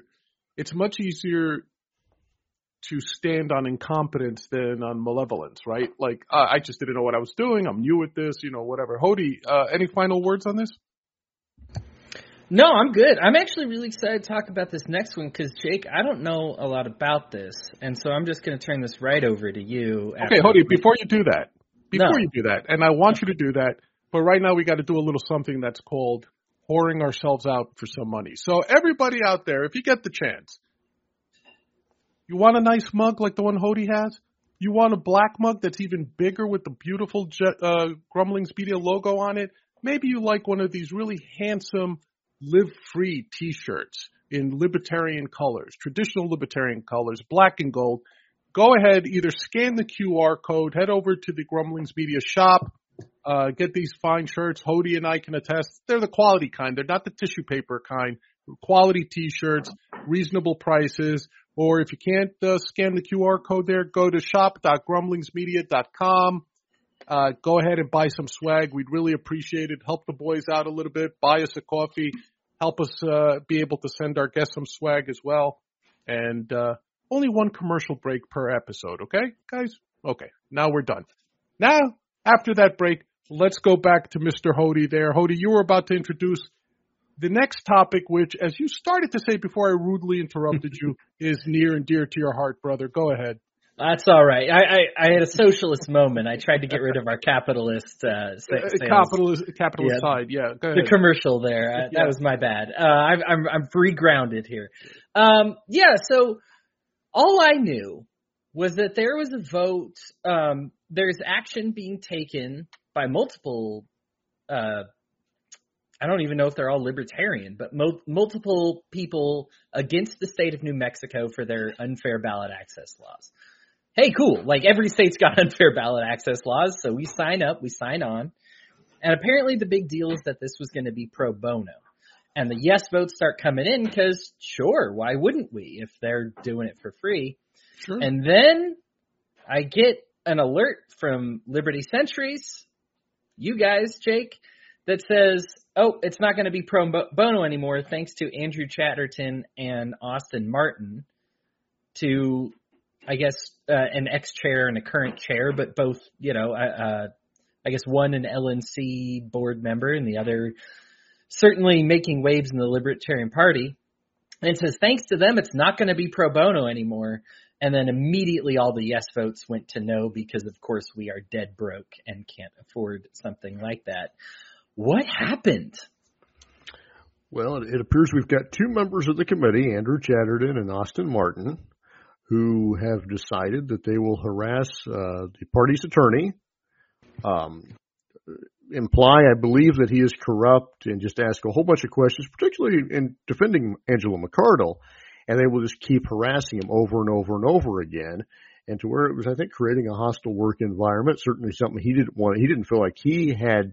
to stand on incompetence than on malevolence, right? Like, I just didn't know what I was doing. I'm new at this, whatever. Hody, any final words on this? No, I'm good. I'm actually really excited to talk about this next one because, Jake, I don't know a lot about this, and so I'm just going to turn this right over to you. Okay, Hody, before you do that, and I want you to do that, But right now we got to do a little something that's called whoring ourselves out for some money. So everybody out there, if you get the chance, you want a nice mug like the one Hody has? You want a black mug that's even bigger with the beautiful Grumblings Media logo on it? Maybe you like one of these really handsome Live Free t-shirts in libertarian colors, traditional libertarian colors, black and gold. Go ahead, either scan the QR code, head over to the Grumblings Media shop, get these fine shirts. Hody and I can attest. They're the quality kind. They're not the tissue paper kind. Quality t-shirts, reasonable prices. Or if you can't scan the QR code there, go to shop.grumblingsmedia.com. Go ahead and buy some swag. We'd really appreciate it. Help the boys out a little bit. Buy us a coffee. Help us be able to send our guests some swag as well. And only one commercial break per episode, okay, guys? Okay, now we're done. Now, after that break, let's go back to Mr. Hody there. Hody, you were about to introduce the next topic, which, as you started to say before I rudely interrupted you, is near and dear to your heart, brother. Go ahead. That's all right. I had a socialist moment. I tried to get rid of our capitalist capitalist side. Yeah, go ahead. The commercial there. That was my bad. I'm regrounded here. So all I knew was that there was a vote. There's action being taken by multiple. I don't even know if they're all libertarian, but multiple people against the state of New Mexico for their unfair ballot access laws. Hey, cool. Like, every state's got unfair ballot access laws, so we sign up, we sign on. And apparently the big deal is that this was going to be pro bono. And the yes votes start coming in because, sure, why wouldn't we if they're doing it for free? Sure. And then I get an alert from Liberty Centuries, you guys, Jake, that says, oh, it's not going to be pro bono anymore thanks to Andrew Chatterton and Austin Martin, to, I guess, an ex-chair and a current chair, but both, I guess one an LNC board member and the other certainly making waves in the Libertarian Party. And it says, thanks to them, it's not going to be pro bono anymore. And then immediately all the yes votes went to no because, of course, we are dead broke and can't afford something like that. What happened? Well, it appears we've got two members of the committee, Andrew Chatterton and Austin Martin, who have decided that they will harass the party's attorney, imply, I believe, that he is corrupt, and just ask a whole bunch of questions, particularly in defending Angela McArdle, and they will just keep harassing him over and over and over again, and to where it was, I think, creating a hostile work environment, certainly something he didn't want. He didn't feel like he had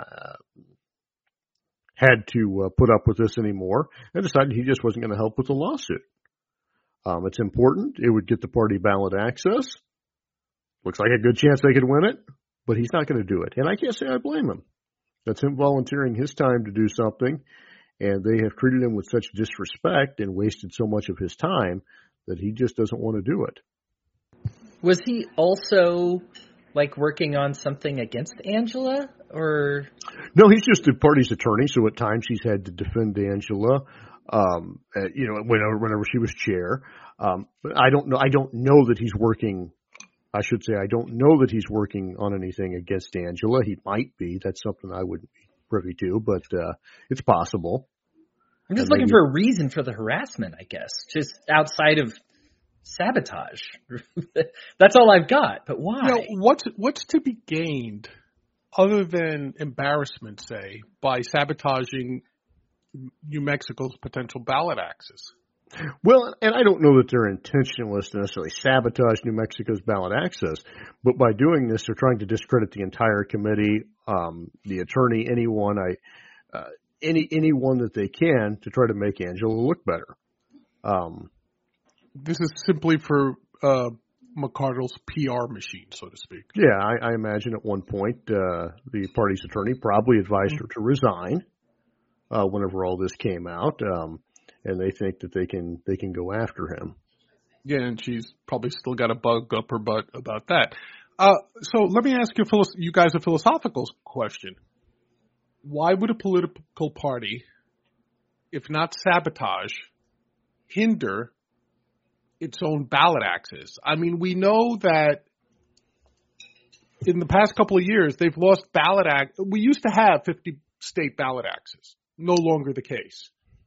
to put up with this anymore, and decided he just wasn't going to help with the lawsuit. It's important. It would get the party ballot access. Looks like a good chance they could win it, but he's not going to do it. And I can't say I blame him. That's him volunteering his time to do something, and they have treated him with such disrespect and wasted so much of his time that he just doesn't want to do it. Was he also, working on something against Angela, or? No, he's just the party's attorney, so at times he's had to defend Angela. Whenever she was chair. But I don't know that he's working. I should say I don't know that he's working on anything against Angela. He might be. That's something I wouldn't be privy to, but it's possible. I'm just looking for a reason for the harassment, I guess, just outside of sabotage. That's all I've got. But why? What's to be gained other than embarrassment, say, by sabotaging New Mexico's potential ballot access? Well, and I don't know that their intention was to necessarily sabotage New Mexico's ballot access, but by doing this, they're trying to discredit the entire committee, the attorney, anyone that they can to try to make Angela look better. This is simply for McArdle's PR machine, so to speak. Yeah, I imagine at one point the party's attorney probably advised her to resign whenever all this came out. And they think that they can go after him. Yeah, and she's probably still got a bug up her butt about that. So let me ask you guys a philosophical question. Why would a political party, if not sabotage, hinder its own ballot access? I mean, we know that in the past couple of years, they've lost ballot act. We used to have 50 state ballot access. No longer the case.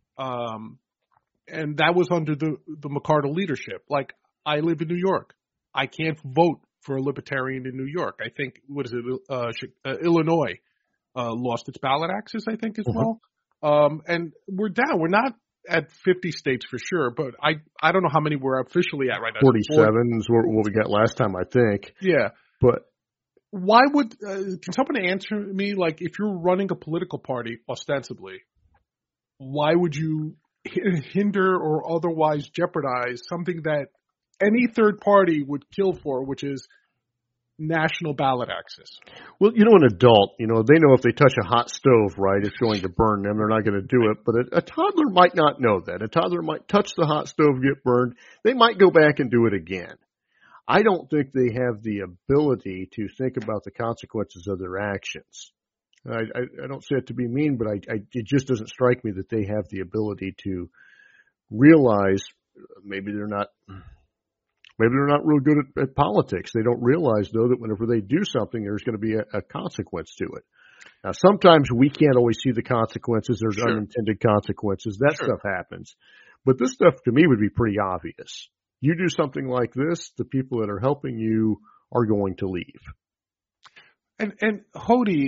And that was under the McCardle leadership. Like, I live in New York. I can't vote for a libertarian in New York. I think, Illinois lost its ballot access, I think, as well. And we're down. We're not at 50 states for sure, but I don't know how many we're officially at right now. 47 is what we got last time, I think. Yeah. But why would can someone answer me, like, if you're running a political party ostensibly, why would you hinder or otherwise jeopardize something that any third party would kill for, which is national ballot access? Well, an adult, they know if they touch a hot stove, right, it's going to burn them. They're not going to do it. But a toddler might not know that. A toddler might touch the hot stove, get burned. They might go back and do it again. I don't think they have the ability to think about the consequences of their actions. I don't say it to be mean, but it just doesn't strike me that they have the ability to realize maybe they're not real good at politics. They don't realize, though, that whenever they do something, there's going to be a consequence to it. Now, sometimes we can't always see the consequences. There's unintended consequences. That stuff happens. But this stuff, to me, would be pretty obvious. You do something like this, the people that are helping you are going to leave. And Hody,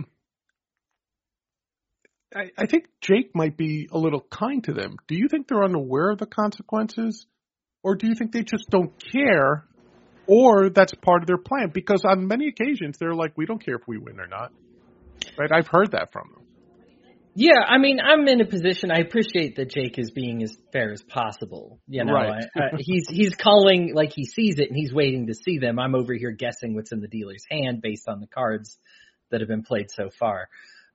I think Jake might be a little kind to them. Do you think they're unaware of the consequences? Or do you think they just don't care, or that's part of their plan? Because on many occasions, they're like, we don't care if we win or not. Right? I've heard that from them. Yeah, I mean, I'm in a position, I appreciate that Jake is being as fair as possible. Right. He's calling like he sees it, and he's waiting to see them. I'm over here guessing what's in the dealer's hand based on the cards that have been played so far.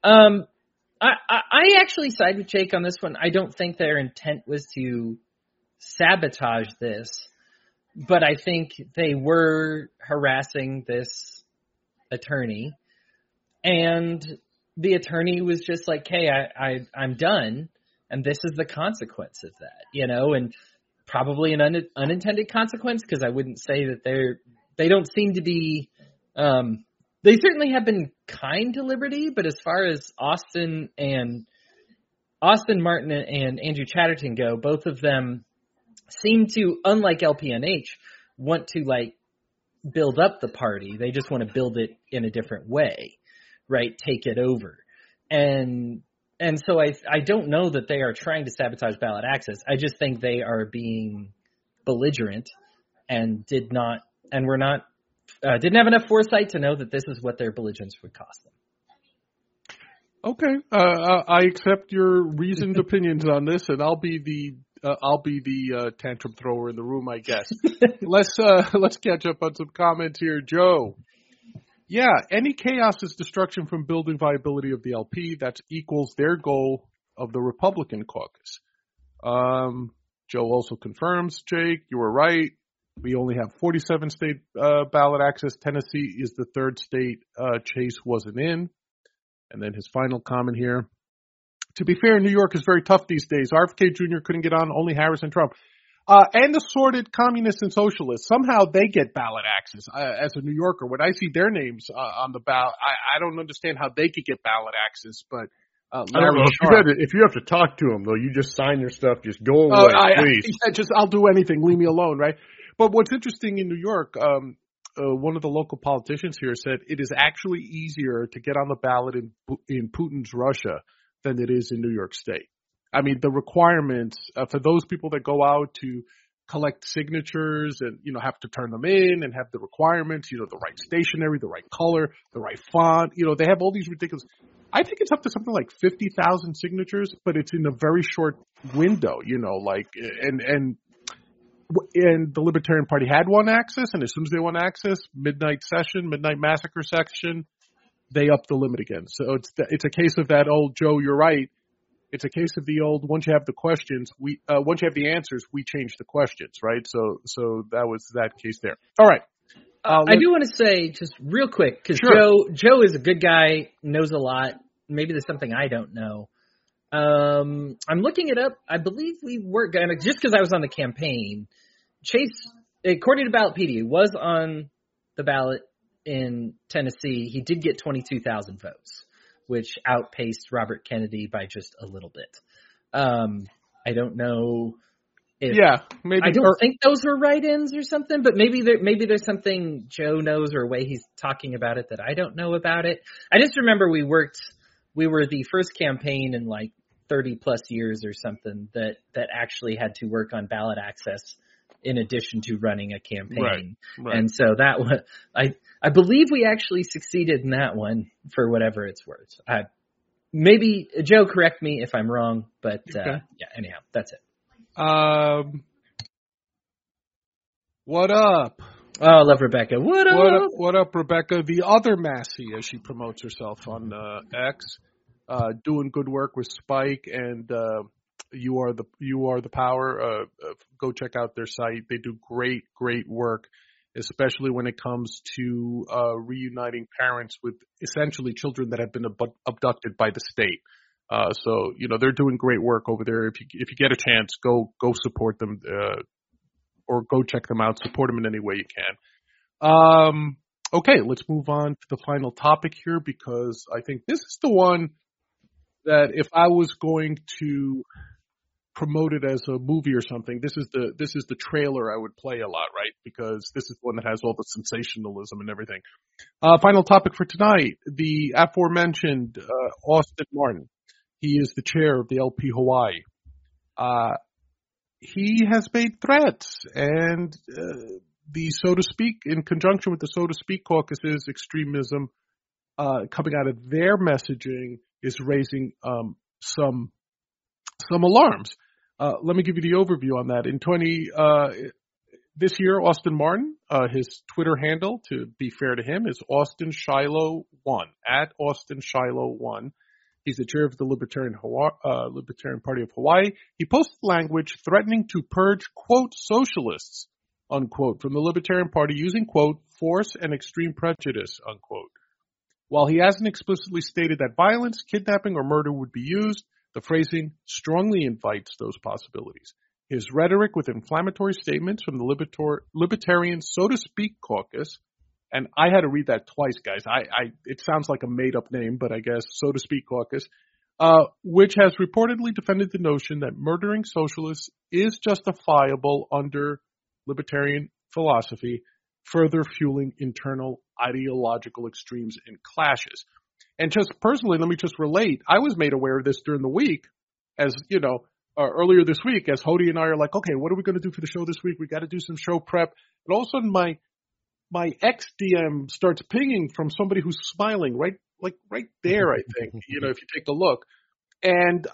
I actually side with Jake on this one. I don't think their intent was to sabotage this, but I think they were harassing this attorney, and the attorney was just like, hey, I'm done, and this is the consequence of that, and probably an unintended consequence, because I wouldn't say that they don't seem to be they certainly have been kind to Liberty, but as far as Austin Martin and Andrew Chatterton go, both of them seem to, unlike LPNH, want to build up the party. They just want to build it in a different way, right? Take it over. And so I don't know that they are trying to sabotage ballot access. I just think they are being belligerent and didn't have enough foresight to know that this is what their belligerence would cost them. Okay, I accept your reasoned opinions on this, and I'll be the tantrum thrower in the room, I guess. Let's catch up on some comments here, Joe. Yeah, any chaos is destruction from building viability of the LP. That equals their goal of the Republican caucus. Joe also confirms, Jake, you were right. We only have 47 state ballot access. Tennessee is the third state Chase wasn't in. And then his final comment here. To be fair, New York is very tough these days. RFK Jr. couldn't get on, only Harris and Trump. And assorted communists and socialists. Somehow they get ballot access. As a New Yorker, when I see their names on the ballot, I don't understand how they could get ballot access. But I don't know. If you have to talk to them, though, you just sign their stuff. Just go away, please. I'll do anything. Leave me alone, right? But what's interesting in New York, one of the local politicians here said it is actually easier to get on the ballot in Putin's Russia than it is in New York State. I mean, the requirements for those people that go out to collect signatures and, have to turn them in and have the requirements, the right stationery, the right color, the right font, they have all these ridiculous. I think it's up to something like 50,000 signatures, but it's in a very short window, and the Libertarian Party had one access, and as soon as they won access, midnight massacre session, they upped the limit again. So it's a case of that old, Joe, you're right. It's a case of the old, once you have the questions, once you have the answers, we change the questions, right? So that was that case there. All right. I do want to say just real quick, because sure. Joe is a good guy, knows a lot. Maybe there's something I don't know. I'm looking it up. I believe we were going to, just because I was on the campaign, Chase, according to Ballotpedia, was on the ballot in Tennessee, he did get 22,000 votes, which outpaced Robert Kennedy by just a little bit. I don't know if maybe I don't think those were write-ins or something, but maybe there's something Joe knows or a way he's talking about it that I don't know about it. I just remember we were the first campaign in like 30 plus years or something that actually had to work on ballot access in addition to running a campaign. Right. And so that one, I believe we actually succeeded in that one for whatever it's worth. Maybe Joe, correct me if I'm wrong, but anyhow, that's it. What up? Oh, I love Rebecca. What up? What up, Rebecca? The other Massey, as she promotes herself on X, doing good work with Spike, and you are the power. Go check out their site. They do great work, especially when it comes to reuniting parents with essentially children that have been abducted by the state. So they're doing great work over there. If you get a chance, go support them, or go check them out. Support them in any way you can. Okay, let's move on to the final topic here, because I think this is the one that if I was going to promote it as a movie or something, this is the trailer I would play a lot, right? Because this is the one that has all the sensationalism and everything. Final topic for tonight: the aforementioned Austin Martin. He is the chair of the LP Hawaii. He has made threats, and the So to Speak, in conjunction with the So to Speak caucus's extremism coming out of their messaging, is raising some alarms. Let me give you the overview on that. In this year, Austin Martin, his Twitter handle, to be fair to him, is Austin Shiloh 1, at Austin Shiloh 1. He's the chair of the Libertarian Party of Hawaii. He posted language threatening to purge, quote, socialists, unquote, from the Libertarian Party using, quote, force and extreme prejudice, unquote. While he hasn't explicitly stated that violence, kidnapping, or murder would be used, the phrasing strongly invites those possibilities. His rhetoric with inflammatory statements from the Libertarian So to Speak caucus, and I had to read that twice, guys. It sounds like a made-up name, but I guess So to Speak caucus, which has reportedly defended the notion that murdering socialists is justifiable under libertarian philosophy, further fueling internal ideological extremes and clashes. And just personally, let me just relate. I was made aware of this during the week, as earlier this week, as Hody and I are like, okay, what are we going to do for the show this week? We got to do some show prep. And all of a sudden, my ex DM starts pinging from somebody who's smiling right there, I think, if you take a look, and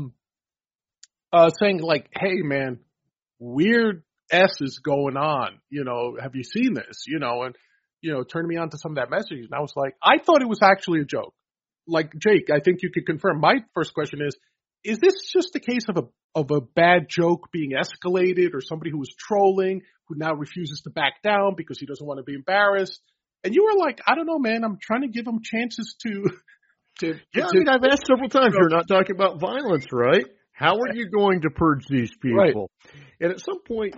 saying like, hey man, weird S is going on, have you seen this, and turning me on to some of that message. And I was like, I thought it was actually a joke. Like, Jake, I think you could confirm. My first question is this just a case of a bad joke being escalated, or somebody who was trolling who now refuses to back down because he doesn't want to be embarrassed? And you were like, I don't know, man. I'm trying to give him chances to. Yeah, I mean, I've asked several times. You're not talking about violence, right? How are you going to purge these people? Right. And at some point,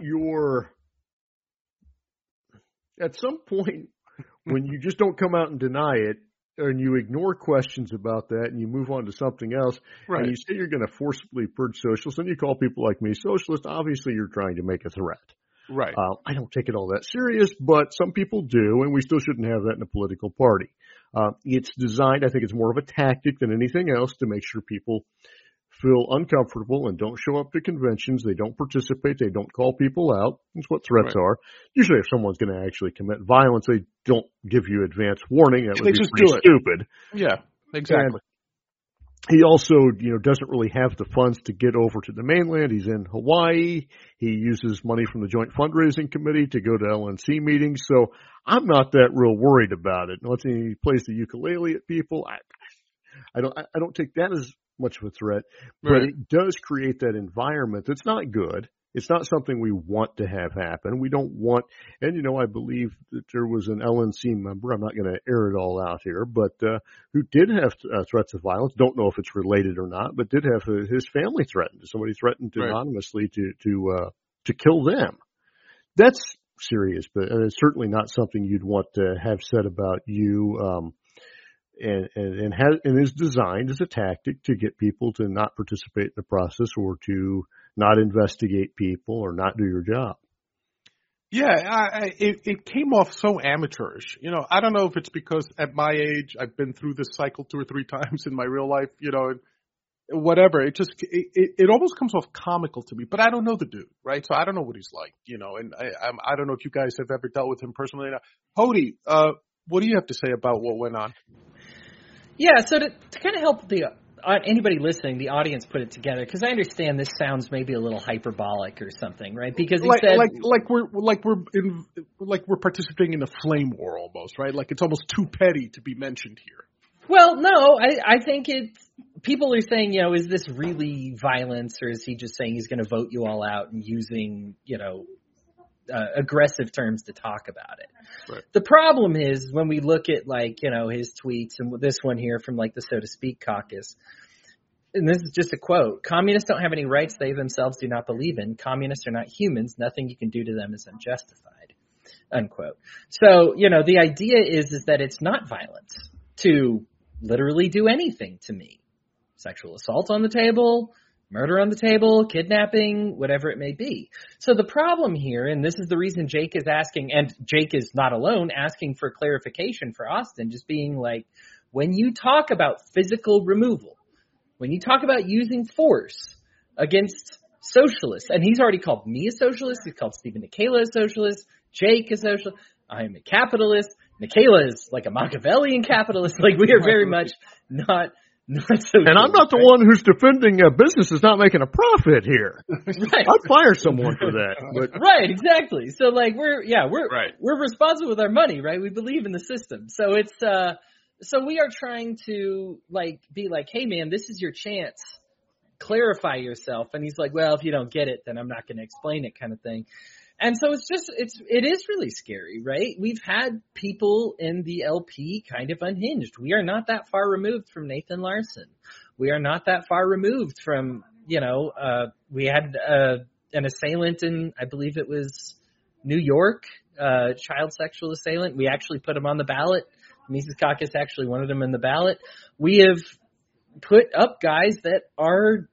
when you just don't come out and deny it, and you ignore questions about that, and you move on to something else, right, and you say you're going to forcibly purge socialists, and you call people like me socialist, obviously you're trying to make a threat. Right. I don't take it all that serious, but some people do, and we still shouldn't have that in a political party. It's designed, I think it's more of a tactic than anything else, to make sure people feel uncomfortable and don't show up to conventions. They don't participate. They don't call people out. That's what threats are. Usually if someone's going to actually commit violence, they don't give you advance warning. That would be pretty stupid. Yeah, exactly. And he also, doesn't really have the funds to get over to the mainland. He's in Hawaii. He uses money from the Joint Fundraising Committee to go to LNC meetings. So I'm not that real worried about it. Unless he plays the ukulele at people, I don't take that as much of a threat, but it does create that environment that's not good. It's not something we want to have happen. We don't want, and I believe that there was an LNC member, I'm not going to air it all out here, but who did have threats of violence. Don't know if it's related or not, but did have his family threatened. Somebody threatened anonymously to kill them. That's serious, but it's certainly not something you'd want to have said about you. And is designed as a tactic to get people to not participate in the process or to not investigate people or not do your job. Yeah, it came off so amateurish. You know, I don't know if it's because at my age I've been through this cycle 2 or 3 times in my real life. You know, whatever. It almost comes off comical to me. But I don't know the dude, right? So I don't know what he's like. You know, and I don't know if you guys have ever dealt with him personally. Hody, what do you have to say about what went on? Yeah, so to kind of help anybody listening, the audience put it together, because I understand this sounds maybe a little hyperbolic or something, right? Because he said we're participating in a flame war almost, right? Like it's almost too petty to be mentioned here. Well, no, I think people are saying, you know, is this really violence, or is he just saying he's going to vote you all out and using, you know, aggressive terms to talk about it. Right. The problem is when we look at, like, you know, his tweets, and this one here from like the So to Speak caucus, and this is just a quote: "Communists don't have any rights they themselves do not believe in. Communists are not humans. Nothing you can do to them is unjustified." Unquote. So, you know, the idea is that it's not violence to literally do anything to me. Sexual assault on the table, murder on the table, kidnapping, whatever it may be. So the problem here, and this is the reason Jake is asking, and Jake is not alone, asking for clarification for Austin, just being like, when you talk about physical removal, when you talk about using force against socialists, and he's already called me a socialist, he's called Stephen Nikela a socialist, Jake a socialist, I'm a capitalist, Nikela is like a Machiavellian capitalist, like we are very much not so. And I'm not the one who's defending a business that's not making a profit here. Right. I'd fire someone for that. But. Right, exactly. So like we're right. We're responsible with our money, right? We believe in the system. So it's so we are trying to like be like, hey man, this is your chance. Clarify yourself. And he's like, well, if you don't get it, then I'm not going to explain it, kind of thing. And so it is really scary, right? We've had people in the LP kind of unhinged. We are not that far removed from Nathan Larson. We are not that far removed from, you know, we had an assailant in, I believe it was New York, child sexual assailant. We actually put him on the ballot. Mises Caucus actually wanted him in the ballot. We have put up guys that are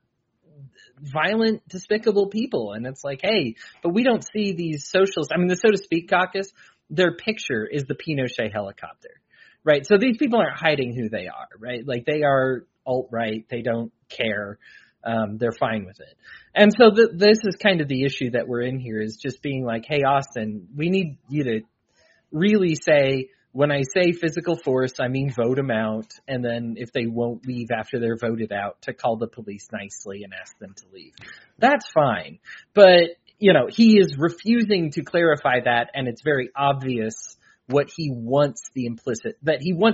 violent, despicable people. And it's like, hey, but we don't see these socialists. I mean, the So to Speak caucus, their picture is the Pinochet helicopter, right? So these people aren't hiding who they are, right? Like they are alt-right. They don't care. They're fine with it. And so this is kind of the issue that we're in here, is just being like, hey, Austin, we need you to really say, when I say physical force, I mean vote them out, and then if they won't leave after they're voted out, to call the police nicely and ask them to leave. That's fine. But, you know, he is refusing to clarify that, and it's very obvious what he wants the implicit threat. He wants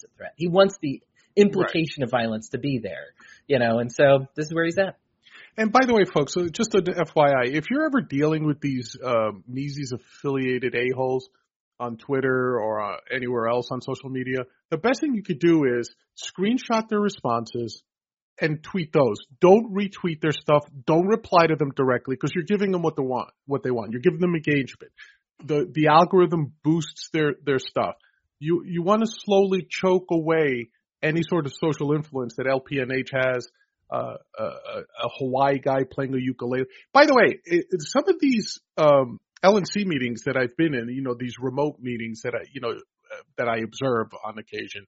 the implication of violence to be there, you know, and so this is where he's at. And by the way, folks, so just an FYI, if you're ever dealing with these Mises-affiliated a-holes on Twitter or anywhere else on social media, the best thing you could do is screenshot their responses and tweet those. Don't retweet their stuff. Don't reply to them directly, because you're giving them what they want. You're giving them engagement. The algorithm boosts their stuff. You want to slowly choke away any sort of social influence that LPNH has. A Hawaii guy playing a ukulele. By the way, some of these LNC meetings that I've been in, you know, these remote meetings that I observe on occasion,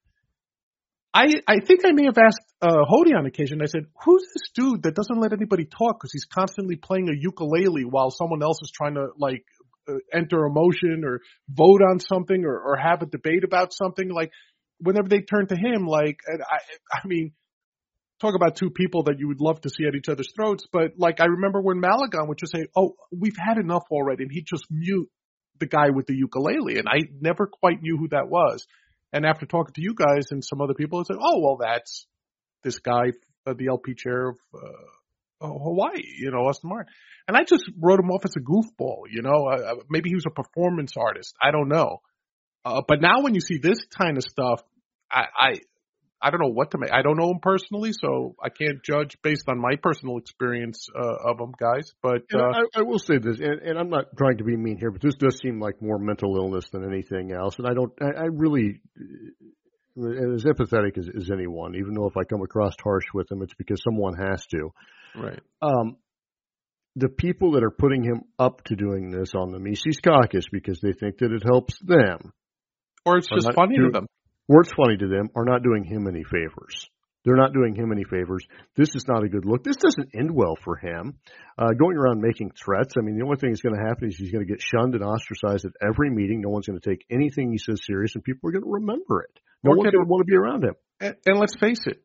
I think I may have asked Hody on occasion. I said, "Who's this dude that doesn't let anybody talk because he's constantly playing a ukulele while someone else is trying to like enter a motion or vote on something or have a debate about something?" Like whenever they turn to him, like I mean. Talk about two people that you would love to see at each other's throats. But like, I remember when Malagon would just say, "Oh, we've had enough already." And he'd just mute the guy with the ukulele. And I never quite knew who that was. And after talking to you guys and some other people, I said, "Oh, well, that's this guy, the LP chair of Hawaii, you know, Austin Martin." And I just wrote him off as a goofball, you know, maybe he was a performance artist. I don't know. But now when you see this kind of stuff, I don't know what to make. I don't know them personally, so I can't judge based on my personal experience of them, guys. But I will say this, and I'm not trying to be mean here, but this does seem like more mental illness than anything else. And I really, as empathetic as anyone, even though if I come across harsh with them, it's because someone has to. Right. The people that are putting him up to doing this on the Mises Caucus because they think that it helps them, or it's just funny to them. Or it's funny to them, are not doing him any favors. They're not doing him any favors. This is not a good look. This doesn't end well for him. Going around making threats, I mean, the only thing that's going to happen is he's going to get shunned and ostracized at every meeting. No one's going to take anything he says serious, and people are going to remember it. No one's going to want to be around him. And let's face it,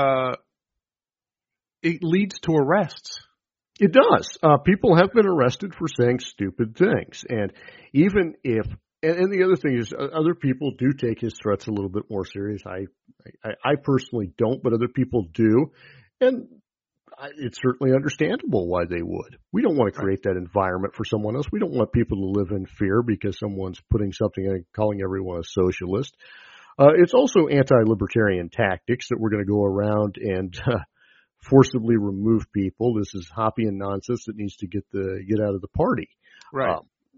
it leads to arrests. It does. People have been arrested for saying stupid things. And even if And the other thing is, other people do take his threats a little bit more serious. I personally don't, but other people do, and it's certainly understandable why they would. We don't want to create that environment for someone else. We don't want people to live in fear because someone's putting something in and calling everyone a socialist. It's also anti-libertarian tactics that we're going to go around and forcibly remove people. This is Hoppian nonsense that needs to get out of the party. Right.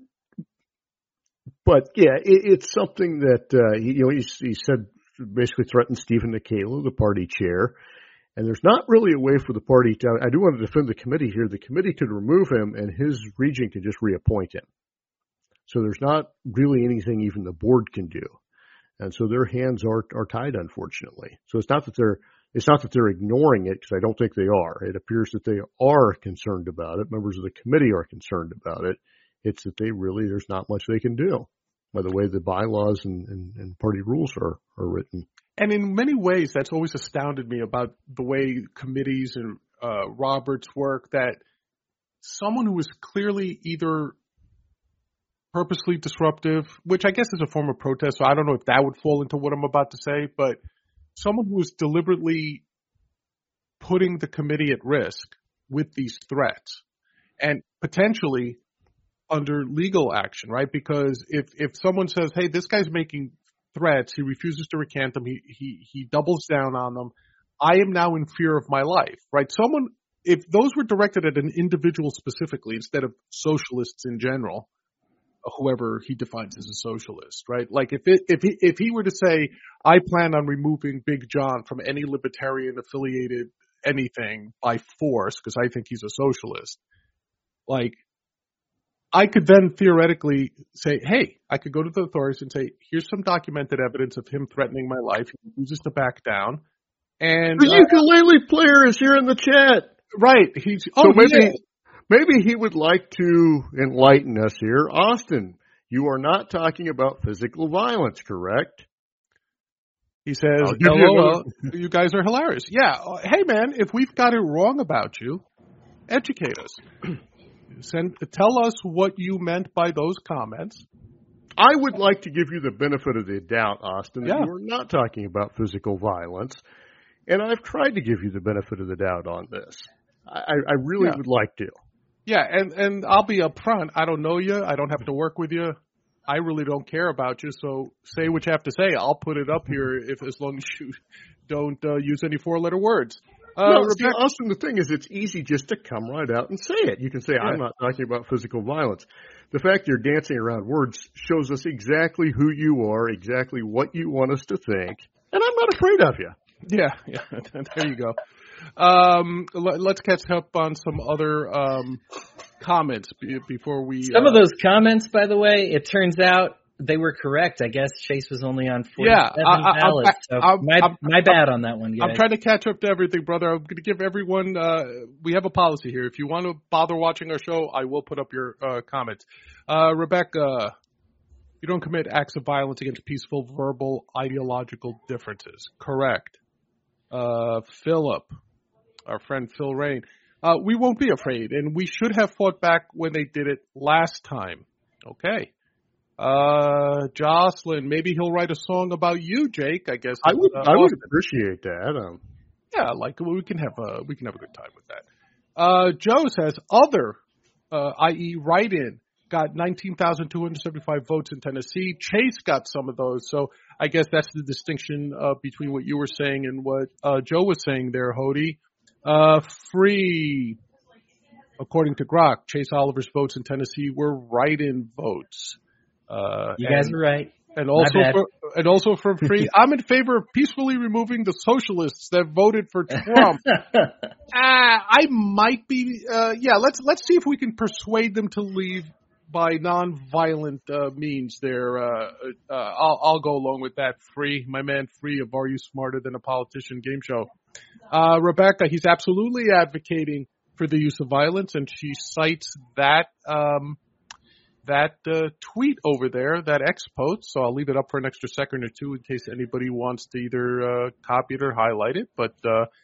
But yeah, it's something that he said basically threatened Stephen Nikela, the party chair, and there's not really a way for the party to. I do want to defend the committee here. The committee could remove him, and his region could just reappoint him. So there's not really anything even the board can do, and so their hands are tied, unfortunately. So it's not that they're ignoring it, because I don't think they are. It appears that they are concerned about it. Members of the committee are concerned about it. It's that there's not much they can do by the way the bylaws and party rules are written. And in many ways, that's always astounded me about the way committees and Roberts work, that someone who is clearly either purposely disruptive, which I guess is a form of protest, so I don't know if that would fall into what I'm about to say, but someone who is deliberately putting the committee at risk with these threats and potentially under legal action, right? Because if someone says, hey, this guy's making threats, he refuses to recant them, he doubles down on them, I am now in fear of my life, right? If those were directed at an individual specifically instead of socialists in general, whoever he defines as a socialist, right? Like if he were to say, I plan on removing Big John from any libertarian affiliated anything by force because I think he's a socialist, like, I could then theoretically say, hey, I could go to the authorities and say, here's some documented evidence of him threatening my life. He refuses to back down. And the ukulele player is here in the chat. Right. Maybe he would like to enlighten us here. Austin, you are not talking about physical violence, correct? He says, hello, you guys are hilarious. Yeah. Hey, man, if we've got it wrong about you, educate us. Tell us what you meant by those comments. I would like to give you the benefit of the doubt, Austin, that Yeah. you are not talking about physical violence, and I've tried to give you the benefit of the doubt on this. I really would like to. Yeah, and I'll be upfront. I don't know you. I don't have to work with you. I really don't care about you, so say what you have to say. I'll put it up here as long as you don't use any four-letter words. Austin, the thing is, it's easy just to come right out and say it. You can say, I'm not talking about physical violence. The fact you're dancing around words shows us exactly who you are, exactly what you want us to think, and I'm not afraid of you. Yeah, there you go. Let's catch up on some other comments before we... Some of those comments, by the way, it turns out they were correct. I guess Chase was only on 47 ballots. So my bad on that one, guys. I'm trying to catch up to everything, brother. I'm going to give everyone, we have a policy here. If you want to bother watching our show, I will put up your comments. Rebecca, you don't commit acts of violence against peaceful, verbal, ideological differences. Correct. Philip, our friend Phil Rain, we won't be afraid, and we should have fought back when they did it last time. Okay. Jocelyn, maybe he'll write a song about you, Jake. I guess I would appreciate that. Yeah, like we can have a good time with that. Joe says other, i.e., write-in got 19,275 votes in Tennessee. Chase got some of those. So I guess that's the distinction between what you were saying and what Joe was saying there, Hody. Free, according to Grok, Chase Oliver's votes in Tennessee were write-in votes. You guys are right. And also from Free, I'm in favor of peacefully removing the socialists that voted for Trump. I might be. Let's see if we can persuade them to leave by non-violent means. There, I'll go along with that. Free, my man, Free of Are You Smarter Than a Politician game show. Rebecca, he's absolutely advocating for the use of violence, and she cites that. That tweet over there, that X post, so I'll leave it up for an extra second or two in case anybody wants to either copy it or highlight it. But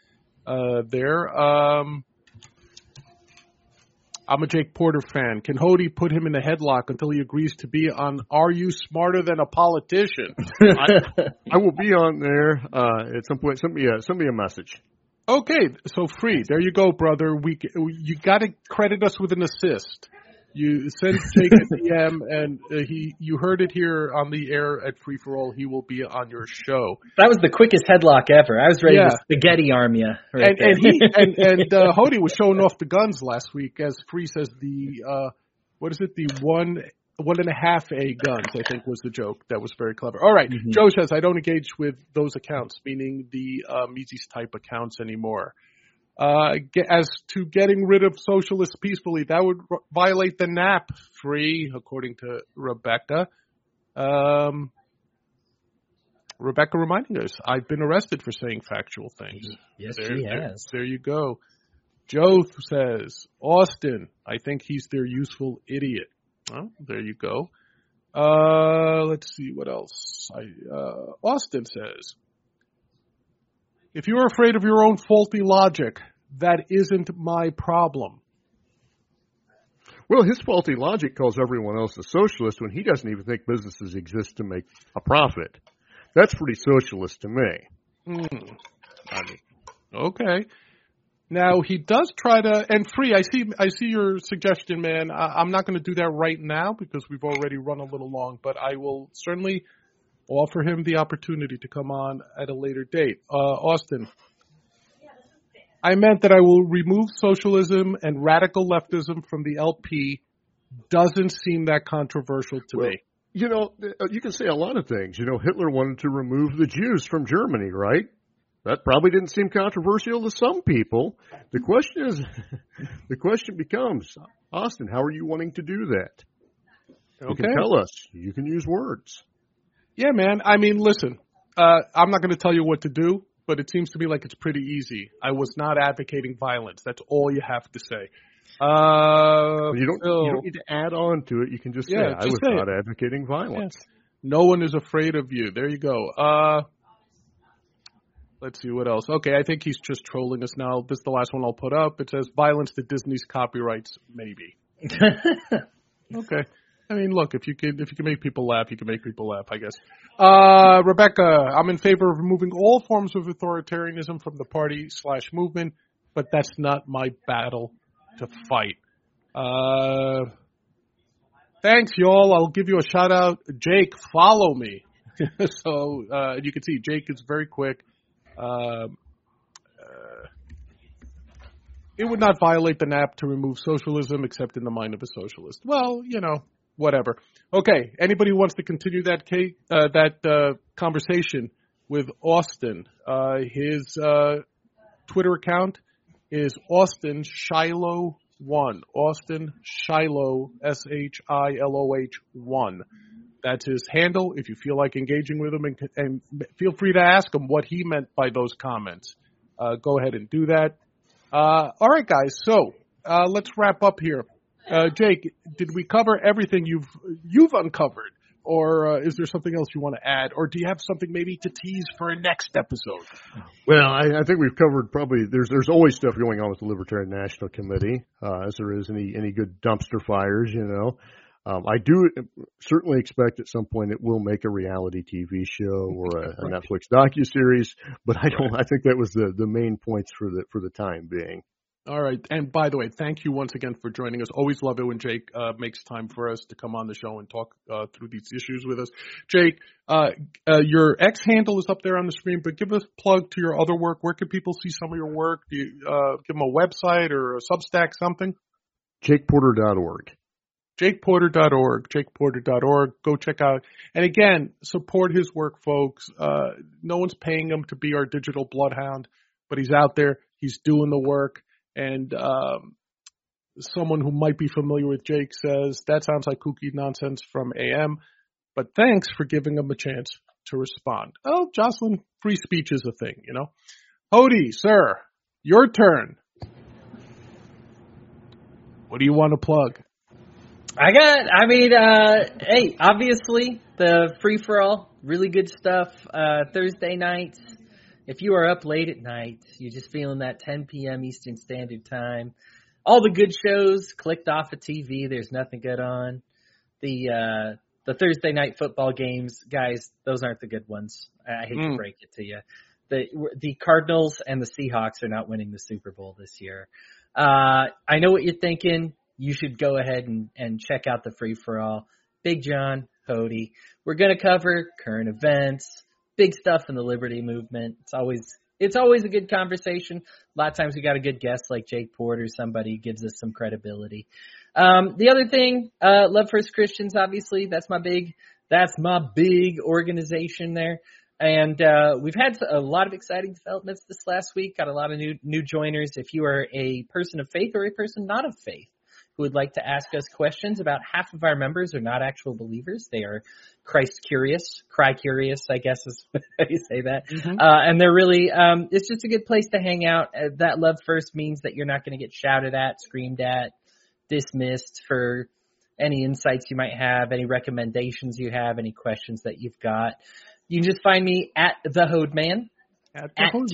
I'm a Jake Porter fan. Can Hody put him in a headlock until he agrees to be on Are You Smarter Than a Politician? I will be on there at some point. Send me a message. Okay, so Free, there you go, brother. You got to credit us with an assist. You send Jake a DM, and you heard it here on the air at Free for All. He will be on your show. That was the quickest headlock ever. I was ready to spaghetti arm you. And Hody was showing off the guns last week, as Free says the 1.5A guns, I think was the joke. That was very clever. All right, Joe says I don't engage with those accounts, meaning the Mises type accounts anymore. As to getting rid of socialists peacefully, that would violate the NAP. Free, according to Rebecca. Rebecca reminding us, I've been arrested for saying factual things. Yes, she has. There you go. Joe says, Austin, I think he's their useful idiot. Well, there you go. Let's see what else. Austin says, if you're afraid of your own faulty logic, that isn't my problem. Well, his faulty logic calls everyone else a socialist when he doesn't even think businesses exist to make a profit. That's pretty socialist to me. Okay. Now, he does try to, and Free, I see your suggestion, man. I'm not going to do that right now because we've already run a little long, but I will certainly offer him the opportunity to come on at a later date. Austin, I meant that I will remove socialism and radical leftism from the LP. Doesn't seem that controversial to me. You know, you can say a lot of things. You know, Hitler wanted to remove the Jews from Germany, right? That probably didn't seem controversial to some people. The question becomes, Austin, how are you wanting to do that? You can tell us. You can use words. Yeah, man. I mean, listen, I'm not going to tell you what to do, but it seems to me like it's pretty easy. I was not advocating violence. That's all you have to say. You don't need to add on to it. You can just say, I was not advocating violence. Yes. No one is afraid of you. There you go. Let's see what else. Okay, I think he's just trolling us now. This is the last one I'll put up. It says, violence to Disney's copyrights, maybe. Okay. I mean, look, if you can make people laugh, you can make people laugh, I guess. Rebecca, I'm in favor of removing all forms of authoritarianism from the party/movement, but that's not my battle to fight. Thanks, y'all. I'll give you a shout out. Jake, follow me. So you can see Jake is very quick. It would not violate the NAP to remove socialism except in the mind of a socialist. Well, you know, whatever. Okay, anybody who wants to continue that conversation with Austin, his Twitter account is Austin Shiloh 1. Austin Shiloh, SHILOH 1. That's his handle. If you feel like engaging with him, and feel free to ask him what he meant by those comments. Go ahead and do that. All right, guys. So let's wrap up here. Jake, did we cover everything you've uncovered, or is there something else you want to add, or do you have something maybe to tease for a next episode? Well, I think we've covered probably. There's always stuff going on with the Libertarian National Committee, as there is any good dumpster fires, you know. I do certainly expect at some point it will make a reality TV show or a Netflix docuseries, but I think that was the main points for the time being. All right. And by the way, thank you once again for joining us. Always love it when Jake makes time for us to come on the show and talk through these issues with us. Jake, your X handle is up there on the screen, but give us a plug to your other work. Where can people see some of your work? Do you give them a website or a Substack, something? JakePorter.org. JakePorter.org. JakePorter.org. Go check out. And again, support his work, folks. No one's paying him to be our digital bloodhound, but he's out there. He's doing the work. And someone who might be familiar with Jake says, that sounds like kooky nonsense from AM, but thanks for giving him a chance to respond. Oh, Jocelyn, free speech is a thing, you know. Hody, sir, your turn. What do you want to plug? Hey, obviously, the free-for-all, really good stuff, Thursday nights. If you are up late at night, you're just feeling that 10 p.m. Eastern Standard Time. All the good shows clicked off of TV. There's nothing good on. The Thursday night football games, guys, those aren't the good ones. I hate to break it to you. The Cardinals and the Seahawks are not winning the Super Bowl this year. I know what you're thinking. You should go ahead and check out the free-for-all. Big John, Hody. We're going to cover current events, big stuff in the Liberty movement. It's always a good conversation. A lot of times we got a good guest like Jake Porter, somebody gives us some credibility. The other thing, Love First Christians, obviously, that's my big organization there. And we've had a lot of exciting developments this last week. Got a lot of new joiners. If you are a person of faith or a person not of faith who would like to ask us questions, about half of our members are not actual believers. They are Christ curious, cry curious, I guess is how you say that. Mm-hmm. And they're really, it's just a good place to hang out. That Love First means that you're not going to get shouted at, screamed at, dismissed for any insights you might have, any recommendations you have, any questions that you've got. You can just find me at The Hodeman, at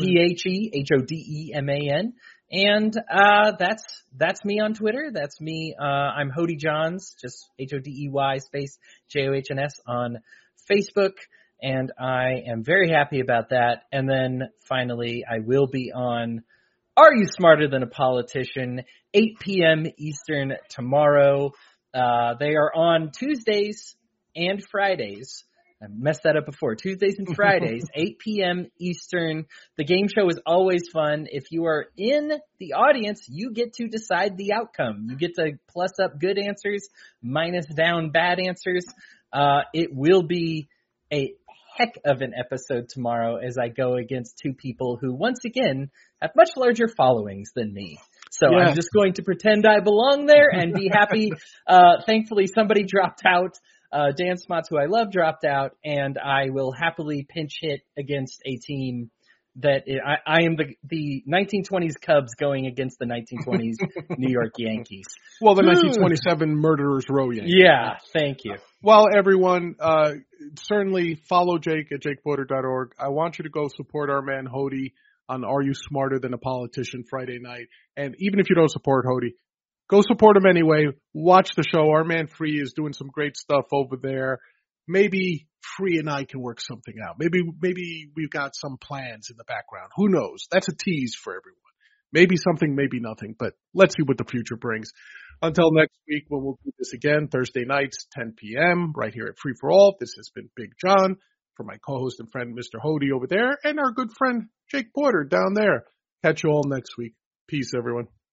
TheHeHodeman. And that's me on Twitter. That's me. I'm Hody Johns, just HODEY space JOHNS on Facebook. And I am very happy about that. And then finally, I will be on Are You Smarter Than a Politician? 8 p.m. Eastern tomorrow. They are on Tuesdays and Fridays. I messed that up before. Tuesdays and Fridays, 8 p.m. Eastern. The game show is always fun. If you are in the audience, you get to decide the outcome. You get to plus up good answers, minus down bad answers. It will be a heck of an episode tomorrow as I go against two people who, once again, have much larger followings than me. So yeah. I'm just going to pretend I belong there and be happy. Thankfully, somebody dropped out. Dan Smots, who I love, dropped out, and I will happily pinch hit against a team that I am the 1920s Cubs going against the 1920s New York Yankees. Well, the 1927 Murderers Row Yankees. Yeah, thank you. Well, everyone, certainly follow Jake at jakeporter.org. I want you to go support our man Hody on Are You Smarter Than a Politician Friday night. And even if you don't support Hody, go support him anyway. Watch the show. Our man Free is doing some great stuff over there. Maybe Free and I can work something out. Maybe we've got some plans in the background. Who knows? That's a tease for everyone. Maybe something, maybe nothing, but let's see what the future brings. Until next week, when we'll do this again, Thursday nights, 10 p.m., right here at Free for All. This has been Big John for my co-host and friend, Mr. Hody over there, and our good friend, Jake Porter down there. Catch you all next week. Peace, everyone.